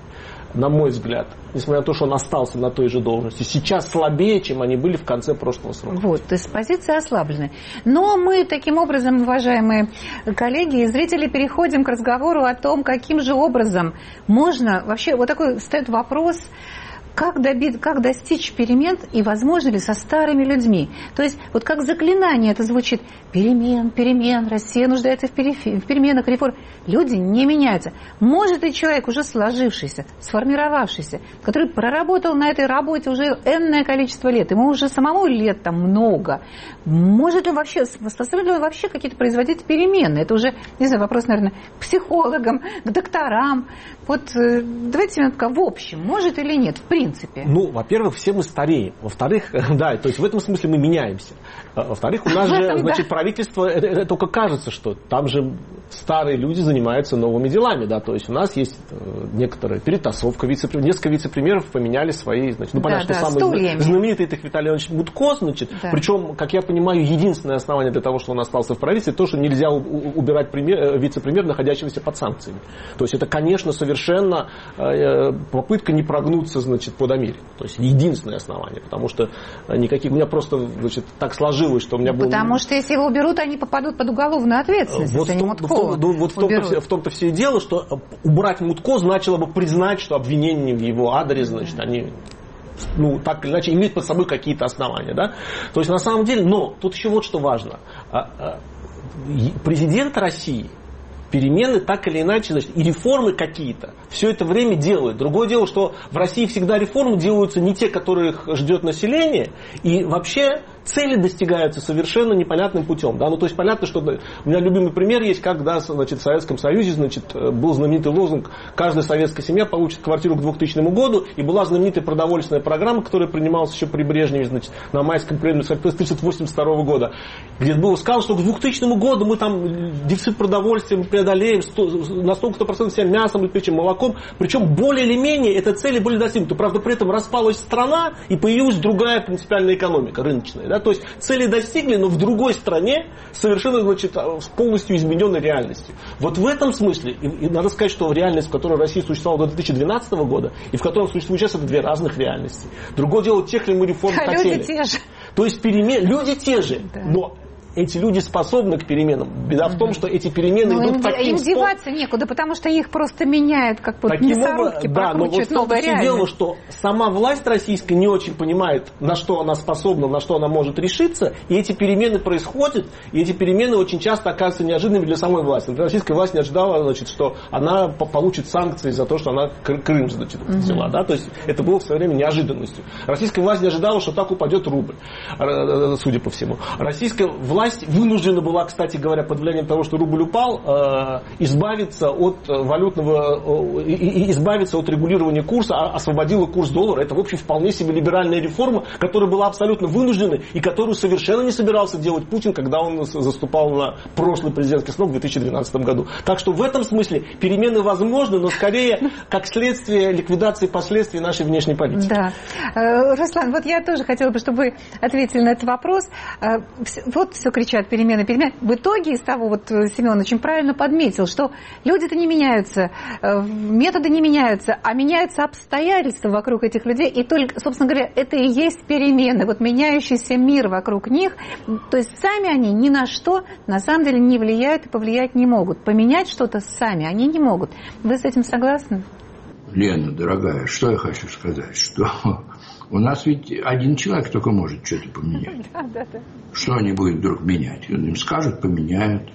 на мой взгляд, несмотря на то, что он остался на той же должности, сейчас слабее, чем они были в конце прошлого срока. Вот, то есть позиции ослаблены. Но мы таким образом, уважаемые коллеги и зрители, переходим к разговору о том, каким же образом можно, вообще вот такой встает вопрос, как, добить, как достичь перемен и возможно ли со старыми людьми. То есть вот как заклинание это звучит: перемен, перемен, Россия нуждается в, перефи, в переменах, реформ. Люди не меняются. Может ли человек, уже сложившийся, сформировавшийся, который проработал на этой работе уже энное количество лет, ему уже самому лет там много, может ли он вообще, способен ли он вообще какие-то производить перемены? Это уже, не знаю, вопрос, наверное, к психологам, к докторам. Вот давайте немного в общем, может или нет, в принципе. Ну, во-первых, все мы стареем. Во-вторых, да, то есть в этом смысле мы меняемся. Во-вторых, у нас же, значит, правительство, это, это только кажется, что там же старые люди занимаются новыми делами, да, то есть у нас есть некоторая перетасовка, вице-премьер, несколько вице-премьеров поменяли свои, значит, ну, понятно, да, что да, самый стульями. Знаменитый это Виталий Иванович Мутко, значит, да. Причем, как я понимаю, единственное основание для того, что он остался в правительстве, то, что нельзя убирать премьер, вице-премьера, находящегося под санкциями. То есть это, конечно, совершенно попытка не прогнуться, значит, под Америку. То есть единственное основание, потому что никаких, у меня просто, значит, так сложилось, что у меня был... Потому что если его уберут, они попадут под уголовную ответственность, вот если в том, Мутко в том, вот в том-то, в том-то все и дело, что убрать Мутко значило бы признать, что обвинения в его адрес, значит, они, ну, так или иначе, имеют под собой какие-то основания, да? То есть, на самом деле, но тут еще вот что важно. Президент России перемены так или иначе, значит, и реформы какие-то все это время делают. Другое дело, что в России всегда реформы делаются не те, которых ждет население, и вообще цели достигаются совершенно непонятным путем. Да? Ну, то есть понятно, что у меня любимый пример есть, когда, значит, в Советском Союзе, значит, был знаменитый лозунг: каждая советская семья получит квартиру к двухтысячному году, и была знаменитая продовольственная программа, которая принималась еще при Брежневе, значит, на майском пленуме тысяча девятьсот восемьдесят второго года, где было сказано, что к двухтысячному году мы там дефицит продовольствия преодолеем, на столько-то процентов себя мясом, печем, молоком. Причем более или менее эти цели были достигнуты. Правда, при этом распалась страна, и появилась другая принципиальная экономика, рыночная. Да? То есть цели достигли, но в другой стране совершенно, значит, с полностью измененной реальностью. Вот в этом смысле, и, и надо сказать, что реальность, в которой Россия существовала до две тысячи двенадцатого года, и в которой существует сейчас, это две разных реальности. Другое дело, тех ли мы реформ а хотели. Люди те же. То есть перемен... люди те же, да. Но эти люди способны к переменам. Беда mm-hmm. в том, что эти перемены ну, идут им, таким... Им деваться некуда, потому что их просто меняют, как вот мясорубки, да, но вот в том-то все дело, что сама власть российская не очень понимает, на что она способна, на что она может решиться, и эти перемены происходят, и эти перемены очень часто оказываются неожиданными для самой власти. Например, российская власть не ожидала, значит, что она получит санкции за то, что она Крым, значит, взяла. Mm-hmm. Да? То есть это было в свое время неожиданностью. Российская власть не ожидала, что так упадет рубль, судя по всему. Российская власть вынуждена была, кстати говоря, под влиянием того, что рубль упал, э, избавиться от валютного, э, и, избавиться от регулирования курса, а освободила курс доллара. Это, в общем, вполне себе либеральная реформа, которая была абсолютно вынуждена и которую совершенно не собирался делать Путин, когда он заступал на прошлый президентский срок в две тысячи двенадцатом году. Так что в этом смысле перемены возможны, но скорее как следствие ликвидации последствий нашей внешней политики. Да. Руслан, вот я тоже хотела бы, чтобы вы ответили на этот вопрос. Вот все кричат перемены, перемены. В итоге из того, вот Семен очень правильно подметил, что люди-то не меняются, методы не меняются, а меняются обстоятельства вокруг этих людей. И только, собственно говоря, это и есть перемены. Вот меняющийся мир вокруг них. То есть сами они ни на что на самом деле не влияют и повлиять не могут. Поменять что-то сами они не могут. Вы с этим согласны? Лена, дорогая, что я хочу сказать, что у нас ведь один человек только может что-то поменять. Да, да, да. Что они будут вдруг менять? Им скажут, поменяют.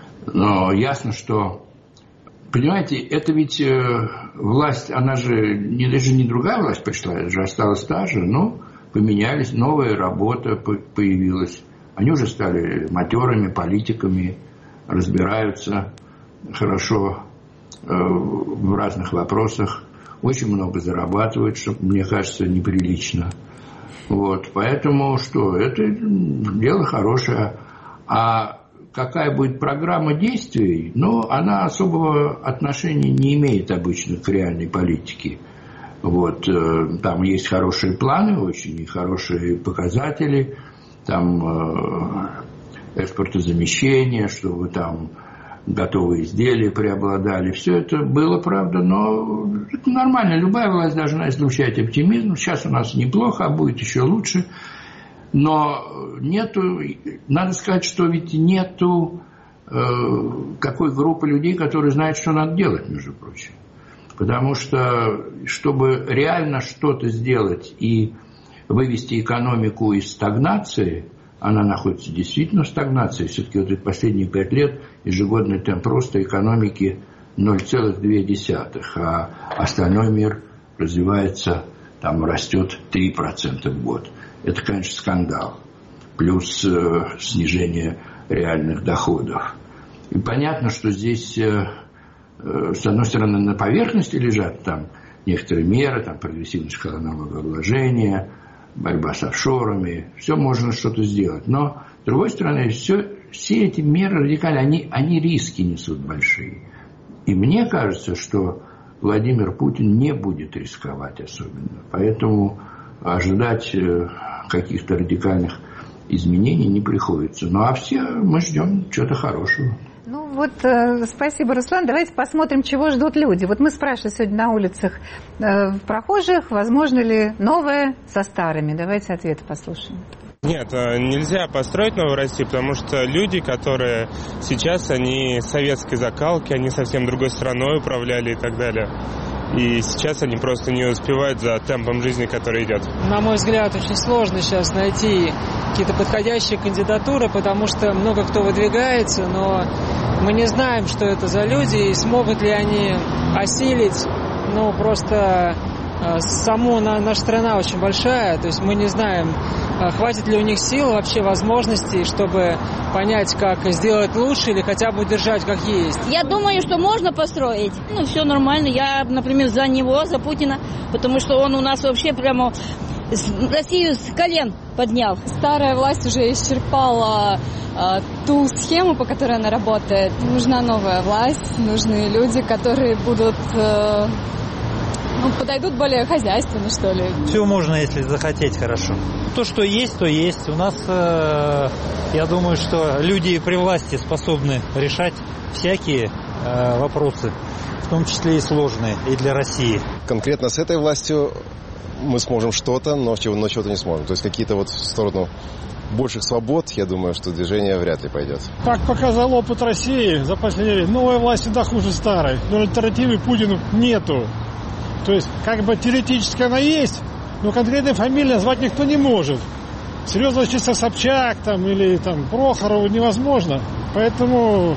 Но ясно, что, понимаете, это ведь э, власть, она же не, даже не другая власть пришла, это же осталась та же, но поменялись, новая работа появилась. Они уже стали матерыми политиками, разбираются хорошо э, в разных вопросах. Очень много зарабатывают, что, мне кажется, неприлично. Вот. Поэтому что? Это дело хорошее. А какая будет программа действий? Ну, она особого отношения не имеет обычно к реальной политике. Вот. Там есть хорошие планы, очень хорошие показатели. Там э, экспортозамещение, чтобы там готовые изделия преобладали. Все это было, правда, но это нормально. Любая власть должна излучать оптимизм. Сейчас у нас неплохо, а будет еще лучше. Но нету, надо сказать, что ведь нету э, какой группы людей, которые знают, что надо делать, между прочим. Потому что, чтобы реально что-то сделать и вывести экономику из стагнации, она находится действительно в стагнации. Все-таки вот эти последние пять лет ежегодный темп роста экономики ноль целых две десятых, а остальной мир развивается, там растет три процента в год. Это, конечно, скандал. Плюс э, снижение реальных доходов. И понятно, что здесь, э, э, с одной стороны, на поверхности лежат там некоторые меры, там прогрессивная шкала налогообложения, борьба с офшорами, все можно что-то сделать. Но, с другой стороны, все, все эти меры радикальные, они, они риски несут большие. И мне кажется, что Владимир Путин не будет рисковать особенно. Поэтому ожидать каких-то радикальных изменений не приходится. Ну, а все мы ждем чего-то хорошего. Ну вот, э, спасибо, Руслан. Давайте посмотрим, чего ждут люди. Вот мы спрашивали сегодня на улицах э, прохожих, возможно ли новое со старыми. Давайте ответы послушаем. Нет, нельзя построить новую Россию, потому что люди, которые сейчас, они советской закалки, они совсем другой страной управляли и так далее. И сейчас они просто не успевают за темпом жизни, который идет. На мой взгляд, очень сложно сейчас найти какие-то подходящие кандидатуры, потому что много кто выдвигается, но мы не знаем, что это за люди и смогут ли они осилить, ну, просто саму наша страна очень большая, то есть мы не знаем, хватит ли у них сил, вообще возможностей, чтобы понять, как сделать лучше или хотя бы удержать как есть. Я думаю, что можно построить. Ну, все нормально. Я, например, за него, за Путина, потому что он у нас вообще прямо Россию с колен поднял. Старая власть уже исчерпала э, ту схему, по которой она работает. Нужна новая власть, нужны люди, которые будут... Э, Ну, подойдут более хозяйственно, что ли. Все можно, если захотеть хорошо. То, что есть, то есть. У нас, э, я думаю, что люди при власти способны решать всякие э, вопросы, в том числе и сложные, и для России. Конкретно с этой властью мы сможем что-то, но чего-то не сможем. То есть какие-то вот в сторону больших свобод, я думаю, что движение вряд ли пойдет. Как показал опыт России за последние лет, новая власть всегда хуже старой. Но альтернативы Путину нету. То есть, как бы теоретически она есть, но конкретной фамилии назвать никто не может. Серьезно, чисто Собчак там, или там, Прохорову невозможно. Поэтому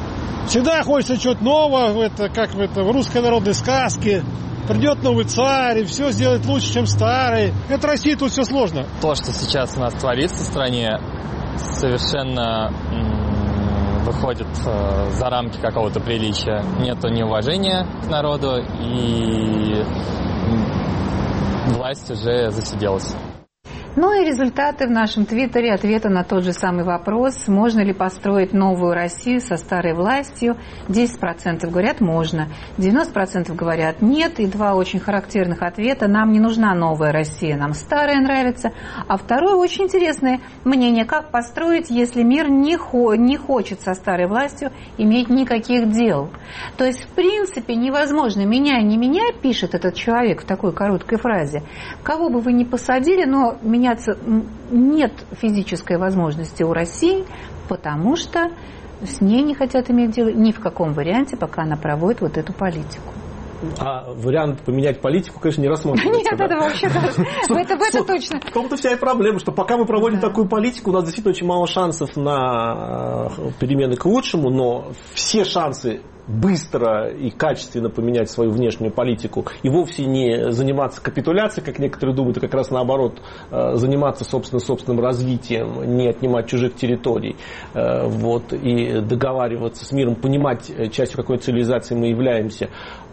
всегда хочется чего-то нового, это, как в, это, в русской народной сказке. Придет новый царь, и все сделает лучше, чем старый. Это России тут все сложно. То, что сейчас у нас творится в стране, совершенно выходит э, за рамки какого-то приличия. Нету неуважения к народу, и власть уже засиделась. Ну и результаты в нашем твиттере ответа на тот же самый вопрос, можно ли построить новую Россию со старой властью. десять процентов говорят можно, девяносто процентов говорят нет, и два очень характерных ответа: нам не нужна новая Россия, нам старая нравится. А второе очень интересное мнение: как построить, если мир не, хо- не хочет со старой властью иметь никаких дел. То есть в принципе невозможно, меняй, не меняй, пишет этот человек в такой короткой фразе, кого бы вы ни посадили, но меняться нет физической возможности у России, потому что с ней не хотят иметь дело ни в каком варианте, пока она проводит вот эту политику. А вариант поменять политику, конечно, не рассматривается. Нет, это вообще это точно. В том-то вся и проблема, что пока мы проводим такую политику, у нас действительно очень мало шансов на перемены к лучшему, но все шансы быстро и качественно поменять свою внешнюю политику и вовсе не заниматься капитуляцией, как некоторые думают, а как раз наоборот заниматься собственным, собственным развитием, не отнимать чужих территорий, вот, и договариваться с миром, понимать, частью какой цивилизации мы являемся.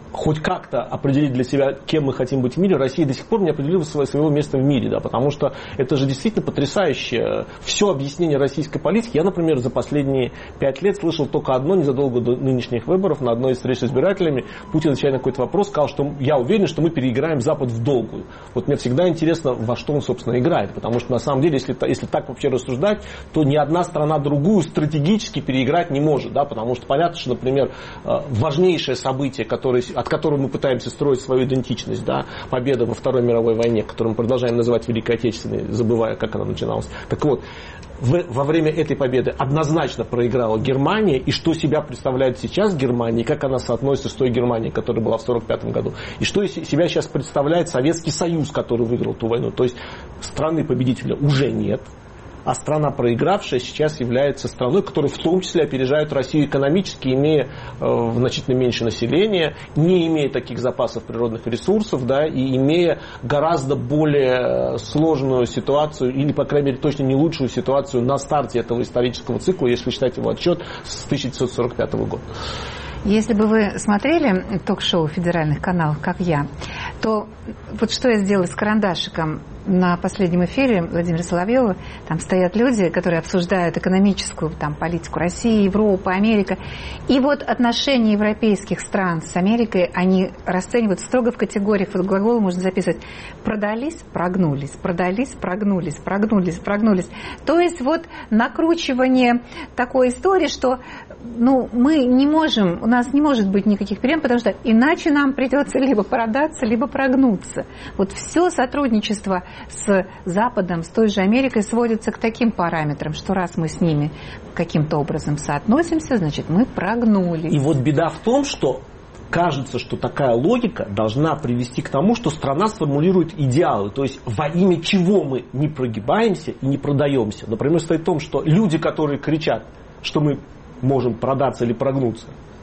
хоть как-то определить для себя, кем мы хотим быть в мире, Россия до сих пор не определила своего места в мире, да, потому что это же действительно потрясающе. Все объяснение российской политики, я, например, за последние пять лет слышал только одно, незадолго до нынешних выборов, на одной из встреч с избирателями, Путин, отвечая на какой-то вопрос, сказал, что я уверен, что мы переиграем Запад в долгую. Вот мне всегда интересно, во что он, собственно, играет, потому что, на самом деле, если, если так вообще рассуждать, то ни одна страна другую стратегически переиграть не может, да, потому что понятно, что, например, важнейшее событие, которое от которого мы пытаемся строить свою идентичность, да, победа во Второй мировой войне, которую мы продолжаем называть Великой Отечественной, забывая, как она начиналась. Так вот, в, во время этой победы однозначно проиграла Германия, и что себя представляет сейчас Германия, и как она соотносится с той Германией, которая была в сорок пятом году, и что из себя сейчас представляет Советский Союз, который выиграл ту войну. То есть страны-победителя уже нет. А страна, проигравшая, сейчас является страной, которая в том числе опережает Россию экономически, имея э, значительно меньше населения, не имея таких запасов природных ресурсов, да, и имея гораздо более сложную ситуацию, или, по крайней мере, точно не лучшую ситуацию на старте этого исторического цикла, если считать его отчет с тысяча девятьсот сорок пятого года. Если бы вы смотрели ток-шоу федеральных каналов, как я, то вот что я сделала с карандашиком на последнем эфире Владимира Соловьева, там стоят люди, которые обсуждают экономическую там, политику России, Европы, Америка. И вот отношения европейских стран с Америкой, они расценивают строго в категориях, вот глаголы можно записывать: продались, прогнулись, продались, прогнулись, прогнулись, прогнулись. То есть вот накручивание такой истории, что ну, мы не можем, у нас не может быть никаких перемен, потому что иначе нам придется либо продаться, либо прогнуться. Вот все сотрудничество с Западом, с той же Америкой сводится к таким параметрам, что раз мы с ними каким-то образом соотносимся, значит, мы прогнулись. И вот беда в том, что кажется, что такая логика должна привести к тому, что страна сформулирует идеалы. То есть во имя чего мы не прогибаемся и не продаемся. Например, стоит в том, что люди, которые кричат, что мы можем продаться или прогнуться,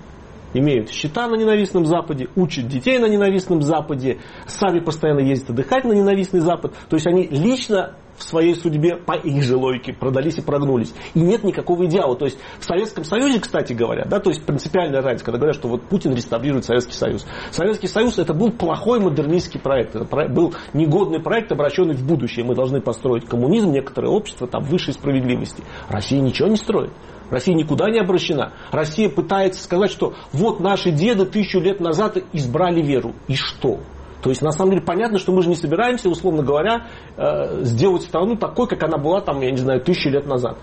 имеют счета на ненавистном Западе, учат детей на ненавистном Западе, сами постоянно ездят отдыхать на ненавистный Запад. То есть они лично в своей судьбе по их же логике продались и прогнулись. И нет никакого идеала. То есть в Советском Союзе, кстати говоря, да, то есть принципиальная разница, когда говорят, что вот Путин реставрирует Советский Союз. Советский Союз — это был плохой модернистский проект. Это был негодный проект, обращенный в будущее. Мы должны построить коммунизм, некоторое общество там высшей справедливости. Россия ничего не строит. Россия никуда не обращена. Россия пытается сказать, что вот наши деды тысячу лет назад избрали веру. И что? То есть, на самом деле, понятно, что мы же не собираемся, условно говоря, сделать страну такой, как она была, там, я не знаю, тысячу лет назад.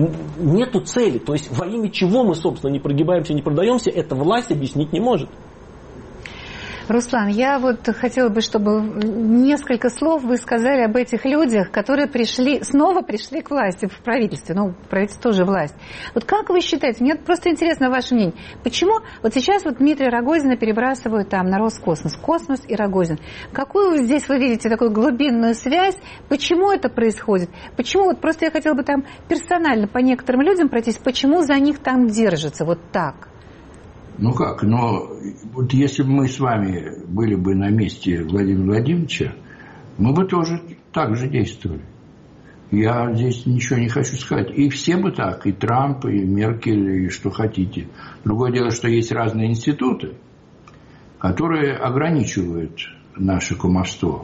Нету цели. То есть, во имя чего мы, собственно, не прогибаемся, не продаемся, эта власть объяснить не может. Руслан, я вот хотела бы, чтобы несколько слов вы сказали об этих людях, которые пришли, снова пришли к власти в правительстве. Ну, правительство тоже власть. Вот как вы считаете, мне просто интересно ваше мнение, почему вот сейчас вот Дмитрия Рогозина перебрасывают там на Роскосмос, космос и Рогозин. Какую здесь вы видите такую глубинную связь? Почему это происходит? Почему, вот просто я хотела бы там персонально по некоторым людям пройтись, почему за них там держатся вот так? Ну как, но вот если бы мы с вами были бы на месте Владимира Владимировича, мы бы тоже так же действовали. Я здесь ничего не хочу сказать. И все бы так, и Трамп, и Меркель, и что хотите. Другое дело, что есть разные институты, которые ограничивают наше кумовство.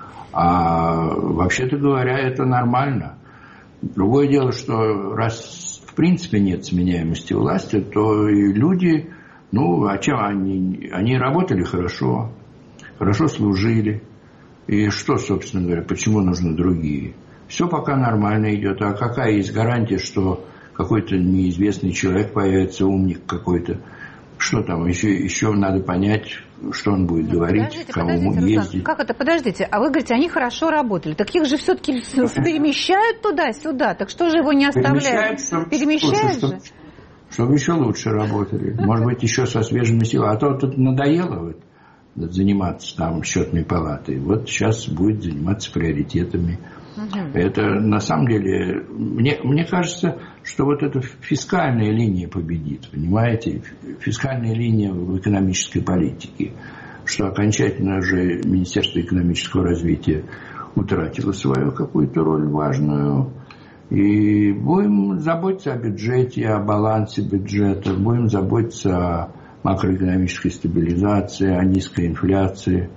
А вообще-то говоря, это нормально. Другое дело, что раз в принципе нет сменяемости власти, то и люди... Ну, а чем они? Они работали хорошо, хорошо служили. И что, собственно говоря, почему нужны другие? Все пока нормально идет. А какая есть гарантия, что какой-то неизвестный человек появится, умник какой-то? Что там? Еще, еще надо понять, что он будет говорить, подождите, кому подождите, ездить. Руслан, как это? Подождите, а вы говорите, они хорошо работали. Так их же все-таки перемещают туда-сюда. Так что же его не оставляют? Перемещают же? Чтобы еще лучше работали. Может быть, еще со свежими силами. А то тут надоело вот, заниматься там счетной палатой. Вот сейчас будет заниматься приоритетами. Угу. Это на самом деле... Мне, мне кажется, что вот эта фискальная линия победит. Понимаете? Фискальная линия в экономической политике. Что окончательно уже Министерство экономического развития утратило свою какую-то роль важную. И будем заботиться о бюджете, о балансе бюджета, будем заботиться о макроэкономической стабилизации, о низкой инфляции.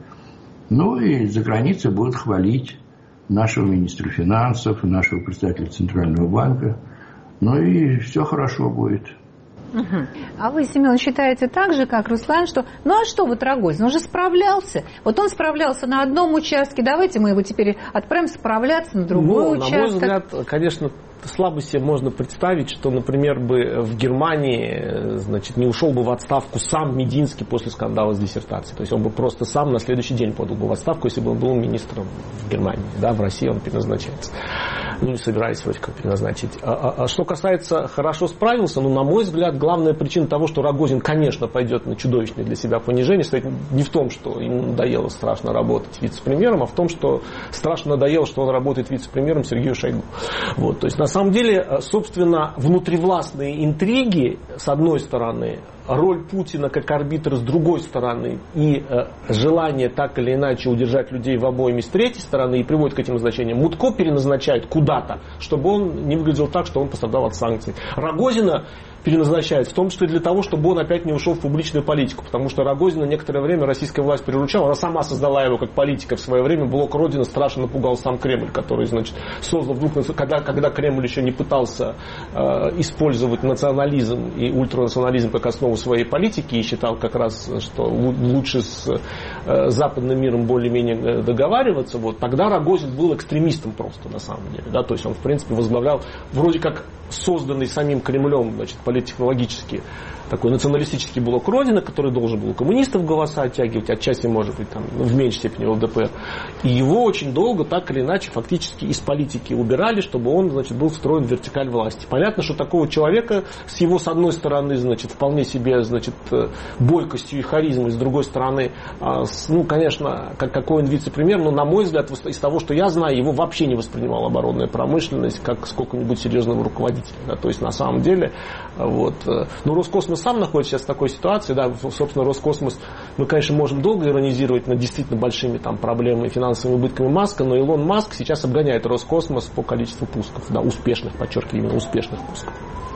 Ну и за границей будут хвалить нашего министра финансов, нашего председателя Центрального банка. Ну и все хорошо будет. Угу. А вы, Семен, считаете так же, как Руслан, что ну а что вот Рогозин, он же справлялся. Вот он справлялся на одном участке, давайте мы его теперь отправим справляться на другой ну, участок. На мой взгляд, конечно, слабо себе можно представить, что, например, бы в Германии, значит, не ушел бы в отставку сам Мединский после скандала с диссертацией. То есть он бы просто сам на следующий день подал бы в отставку, если бы он был министром в Германии. Да, в России он переназначается. Ну, не собираюсь вроде как переназначить. А, а, а что касается хорошо справился, ну, на мой взгляд, главная причина того, что Рогозин, конечно, пойдет на чудовищное для себя понижение, стоит не в том, что ему надоело страшно работать вице-премьером, а в том, что страшно надоело, что он работает вице-премьером Сергею Шойгу. Вот, то есть, на самом деле, собственно, внутривластные интриги, с одной стороны, роль Путина как арбитра с другой стороны и э, желание так или иначе удержать людей в обойме с третьей стороны и приводит к этим назначениям. Мутко переназначают куда-то, чтобы он не выглядел так, что он пострадал от санкций. Рогозина переназначают, в том числе для того, чтобы он опять не ушел в публичную политику, потому что Рогозина некоторое время российская власть приручала, она сама создала его как политика в свое время, блок Родина страшно напугал сам Кремль, который, значит, создал вдруг, когда, когда Кремль еще не пытался э, использовать национализм и ультранационализм как основу своей политики и считал как раз, что лучше с э, западным миром более-менее договариваться, вот, тогда Рогозин был экстремистом просто на самом деле, да, то есть он в принципе возглавлял вроде как созданный самим Кремлем, значит, политтехнологический такой националистический блок Родина, который должен был у коммунистов голоса оттягивать, отчасти, может быть, там, в меньшей степени ЛДПР. И его очень долго, так или иначе, фактически из политики убирали, чтобы он, значит, был встроен в вертикаль власти. Понятно, что такого человека с его, с одной стороны, значит, вполне себе, значит, бойкостью и харизмой, с другой стороны, ну, конечно, как, какой он вице-премьер, но, на мой взгляд, из того, что я знаю, его вообще не воспринимала оборонная промышленность как сколько-нибудь серьезного руководителя. Да, то есть, на самом деле, вот, ну, Роскосмос сам находится сейчас в такой ситуации, да, собственно, Роскосмос, мы, конечно, можем долго иронизировать над действительно большими там проблемами, финансовыми убытками Маска, но Илон Маск сейчас обгоняет Роскосмос по количеству пусков, да, успешных, подчеркиваю, именно успешных пусков.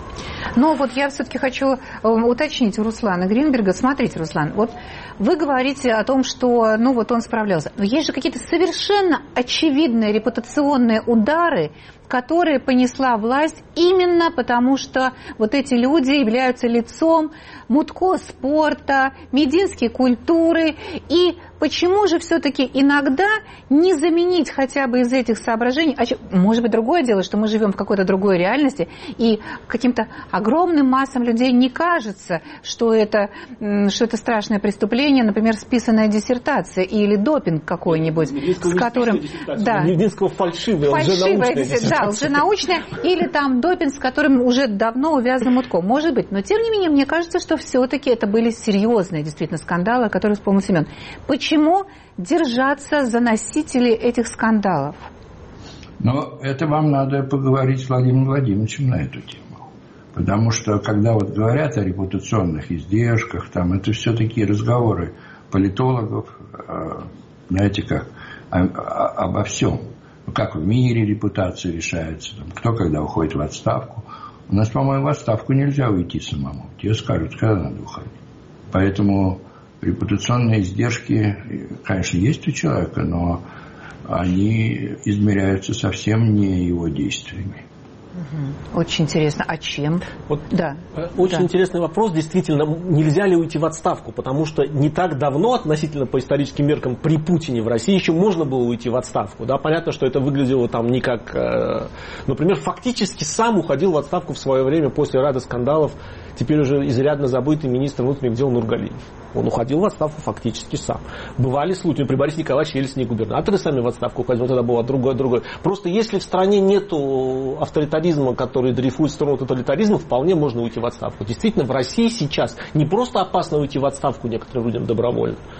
Но вот я все-таки хочу уточнить у Руслана Гринберга. Смотрите, Руслан, вот вы говорите о том, что ну вот он справлялся. Но есть же какие-то совершенно очевидные репутационные удары, которые понесла власть именно потому, что вот эти люди являются лицом Мутко спорта, Мединский культуры. И почему же все-таки иногда не заменить хотя бы из этих соображений, а, может быть, другое дело, что мы живем в какой-то другой реальности, и каким-то огромным массам людей не кажется, что это, что это страшное преступление, например, списанная диссертация или допинг какой-нибудь, с которым... Да. Мединского фальшивая, лженаучная диссертация. Да, лженаучная, или там допинг, с которым уже давно увязан Мутко. Может быть, но тем не менее, мне кажется, что все-таки это были серьезные действительно скандалы, о которых вспомнил Семен. Почему держаться за носителей этих скандалов? Но это вам надо поговорить с Владимиром Владимировичем на эту тему. Потому что, когда вот говорят о репутационных издержках, там, это все такие разговоры политологов, знаете как, обо всем. Как в мире репутация решается, там, кто когда уходит в отставку. У нас, по-моему, в отставку нельзя уйти самому. Тебе скажут, когда надо уходить. Поэтому репутационные издержки, конечно, есть у человека, но они измеряются совсем не его действиями. Очень интересно. А чем? Вот да. Очень да. интересный вопрос. Действительно, нельзя ли уйти в отставку? Потому что не так давно, относительно по историческим меркам, при Путине в России еще можно было уйти в отставку. Да? Понятно, что это выглядело там не как... Э, например, фактически сам уходил в отставку в свое время после ряда скандалов. Теперь уже изрядно забытый министр внутренних дел Нургалиев. Он уходил в отставку фактически сам. Бывали случаи, при Борисе Николаевиче Ельцине губернаторы сами в отставку уходили, вот тогда было другое, другое. Просто если в стране нету авторитаризма, который дрейфует в сторону тоталитаризма, вполне можно уйти в отставку. Действительно, в России сейчас не просто опасно уйти в отставку некоторым людям добровольно.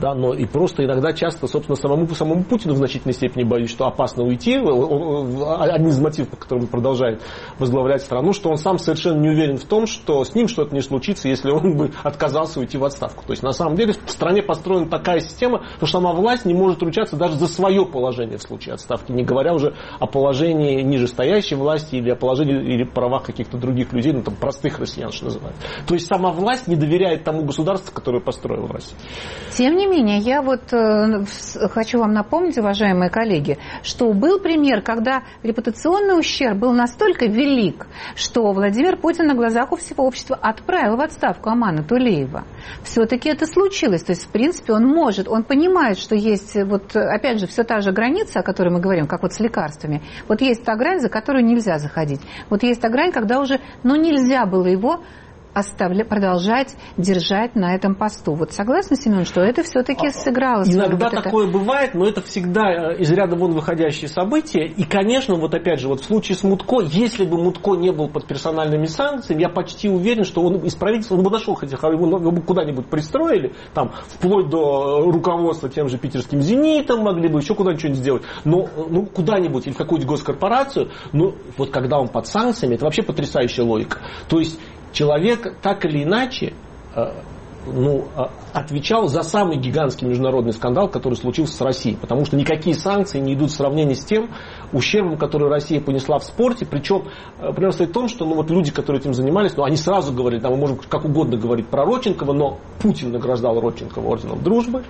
Да, но и просто иногда часто, собственно, самому, самому Путину в значительной степени боюсь, что опасно уйти. Один из мотивов, по которому он продолжает возглавлять страну, что он сам совершенно не уверен в том, что с ним что-то не случится, если он бы отказался уйти в отставку. То есть, на самом деле, в стране построена такая система, что сама власть не может ручаться даже за свое положение в случае отставки, не говоря уже о положении нижестоящей власти или о положении или правах каких-то других людей, ну, там, простых россиян, что называют. То есть, сама власть не доверяет тому государству, которое построила в России. Тем не менее, я вот э, хочу вам напомнить, уважаемые коллеги, что был пример, когда репутационный ущерб был настолько велик, что Владимир Путин на глазах у всего общества отправил в отставку Амана Тулеева. Все-таки это случилось. То есть, в принципе, он может, он понимает, что есть, вот, опять же, все та же граница, о которой мы говорим, как вот с лекарствами. Вот есть та грань, за которую нельзя заходить. Вот есть та грань, когда уже, ну, нельзя было его оставля, продолжать держать на этом посту. Вот согласны, Семен, что это все-таки сыграло? Иногда вот такое это... бывает, но это всегда из ряда вон выходящие события. И, конечно, вот опять же, вот в случае с Мутко, если бы Мутко не был под персональными санкциями, я почти уверен, что он из правительства, он бы нашел, хотя его бы куда-нибудь пристроили, там, вплоть до руководства тем же питерским «Зенитом», могли бы еще куда-нибудь что-нибудь сделать. Но ну, куда-нибудь или в какую-нибудь госкорпорацию, ну, вот когда он под санкциями, это вообще потрясающая логика. То есть человек так или иначе э, ну, э, отвечал за самый гигантский международный скандал, который случился с Россией. Потому что никакие санкции не идут в сравнении с тем ущербом, который Россия понесла в спорте. Причем, э, пример стоит в том, что ну, вот люди, которые этим занимались, ну, они сразу говорили, да, мы можем как угодно говорить про Родченкова, но Путин награждал Родченкова орденом дружбы.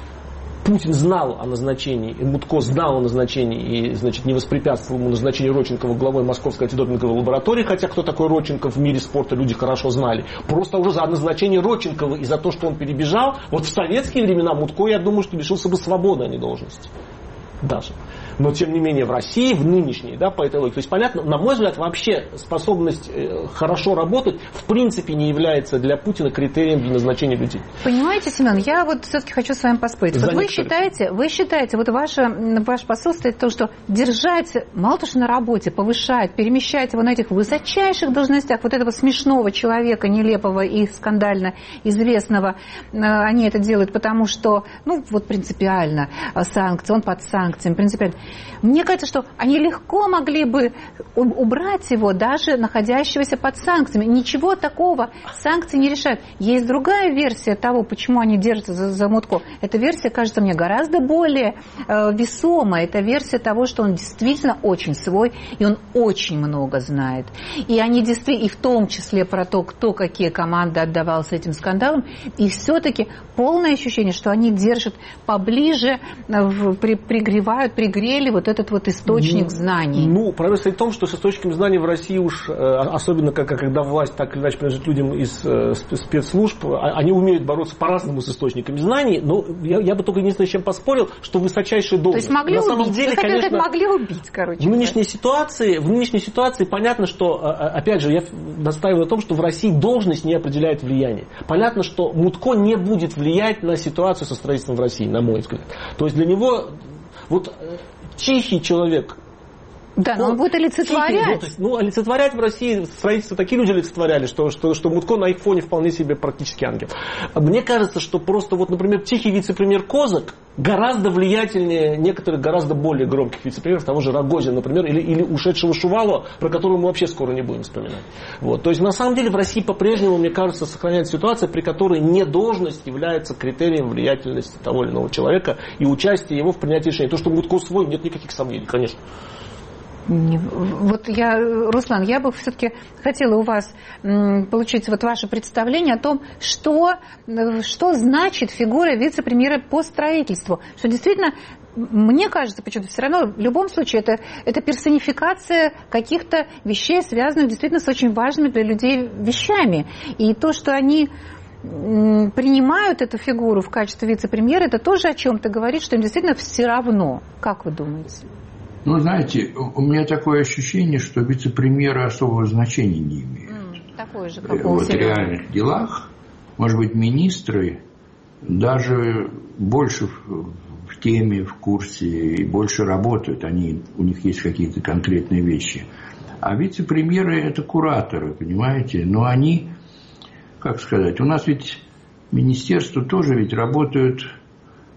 Путин знал о назначении, и Мутко знал о назначении и, значит, не воспрепятствовал ему назначению Родченкова главой Московской антидопинговой лаборатории, хотя кто такой Родченков в мире спорта люди хорошо знали. Просто уже за назначение Родченкова и за то, что он перебежал, вот в советские времена Мутко, я думаю, что лишился бы свободы, а не должности. Даже. Но, тем не менее, в России, в нынешней, да, по этой логике. То есть, понятно, на мой взгляд, вообще способность э, хорошо работать в принципе не является для Путина критерием для назначения людей. Понимаете, Семен, я вот все-таки хочу с вами поспорить. Вот вы считаете, вы считаете, вот ваше, ваш посыл стоит в том, что держать, мало того, что на работе, повышать, перемещать его на этих высочайших должностях, вот этого смешного человека, нелепого и скандально известного, э, они это делают, потому что, ну, вот принципиально санкции, он под санкциями, принципиально. Мне кажется, что они легко могли бы убрать его, даже находящегося под санкциями. Ничего такого санкции не решают. Есть другая версия того, почему они держатся за, за Мутко. Эта версия, кажется мне, гораздо более э, весомая. Это версия того, что он действительно очень свой, и он очень много знает. И они действительно, и в том числе про то, кто какие команды отдавал с этим скандалом, и все-таки полное ощущение, что они держат поближе, э, при, пригревают, пригревают вот этот вот источник знаний. Ну, проблема стоит в том, что с источником знаний в России уж, особенно когда власть так или иначе принадлежит людям из спецслужб, они умеют бороться по-разному с источниками знаний, но я, я бы только единственное, чем поспорил, что высочайшая должность. То есть могли На убить, самом деле, конечно, могли убить, короче. В нынешней ситуации, в нынешней ситуации понятно, что, опять же, я настаиваю на том, что в России должность не определяет влияние. Понятно, что Мутко не будет влиять на ситуацию со строительством в России, на мой взгляд. То есть для него вот тихий человек. Да, но он будет олицетворять. Тихий, ну, ну, олицетворять в России строительство такие люди олицетворяли, что, что, что Мутко на их фоне вполне себе практически ангел. Мне кажется, что просто, вот, например, тихий вице-премьер Козак гораздо влиятельнее некоторых гораздо более громких вице-премьеров, того же Рогозина, например, или, или ушедшего Шувалова, про которого мы вообще скоро не будем вспоминать. Вот. То есть, на самом деле, в России по-прежнему, мне кажется, сохраняется ситуация, при которой недолжность является критерием влиятельности того или иного человека и участия его в принятии решений. То, что Мутко свой, нет никаких сомнений, конечно. Вот я, Руслан, я бы все-таки хотела у вас получить вот ваше представление о том, что, что значит фигура вице-премьера по строительству. Что действительно, мне кажется, почему-то все равно в любом случае это, это персонификация каких-то вещей, связанных действительно с очень важными для людей вещами. И то, что они принимают эту фигуру в качестве вице-премьера, это тоже о чем-то говорит, что им действительно все равно. Как вы думаете? Ну, знаете, у меня такое ощущение, что вице-премьеры особого значения не имеют. Mm, такое же, как вот в реальных делах, может быть, министры даже больше в, в теме, в курсе и больше работают. Они, у них есть какие-то конкретные вещи. А вице-премьеры – это кураторы, понимаете? Но они, как сказать, у нас ведь министерства тоже ведь работают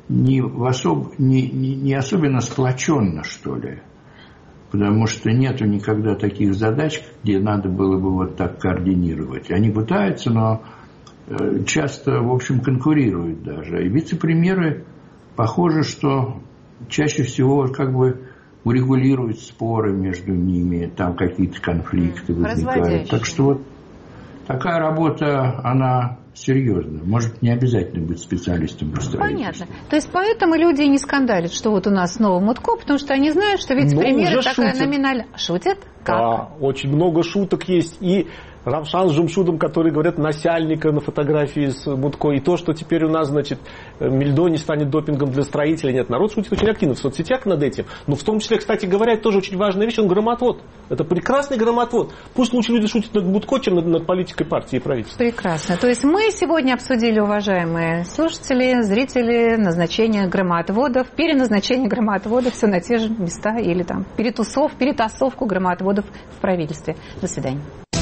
не, в особ, не, не, не особенно сплоченно, что ли. Потому что нету никогда таких задач, где надо было бы вот так координировать. Они пытаются, но часто, в общем, конкурируют даже. И вице-премьеры, похоже, что чаще всего как бы урегулируют споры между ними, там какие-то конфликты возникают. Так что вот такая работа, она серьезная. Может, не обязательно быть специалистом по строительству. Понятно. То есть поэтому люди не скандалят, что вот у нас снова Мутко, потому что они знают, что вице-премьеры такая номинальная. Шутят? Как? Да, очень много шуток есть. И Равшан с Жумшудом, которые говорят насяльника на фотографии с Мутко, и то, что теперь у нас, значит, мельдо не станет допингом для строителей. Нет, народ шутит очень активно в соцсетях над этим. Но в том числе, кстати говоря, это тоже очень важная вещь, он грамотвод. Это прекрасный грамотвод. Пусть лучше люди шутят над Мутко, чем над, над политикой партии и правительства. Прекрасно. То есть мы сегодня обсудили, уважаемые слушатели, зрители, назначение громоотводов, переназначение громоотводов все на те же места или там перетусов, перетасовку громоотводов в правительстве. До свидания.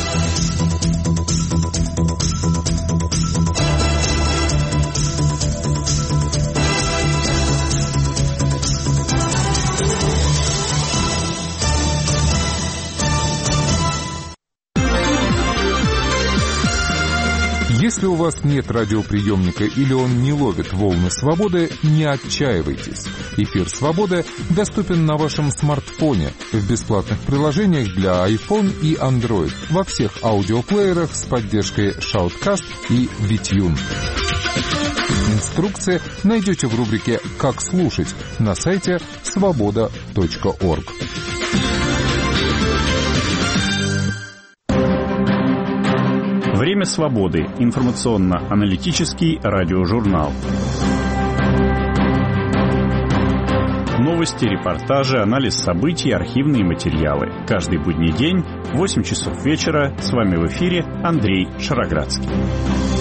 Если у вас нет радиоприемника или он не ловит волны свободы, не отчаивайтесь. Эфир «Свобода» доступен на вашем смартфоне в бесплатных приложениях для iPhone и Android во всех аудиоплеерах с поддержкой Shoutcast и Витюн. Инструкции найдете в рубрике «Как слушать» на сайте свобода точка орг. Время свободы. Информационно-аналитический радиожурнал. Новости, репортажи, анализ событий, архивные материалы. Каждый будний день, восемь часов вечера. С вами в эфире Андрей Шароградский.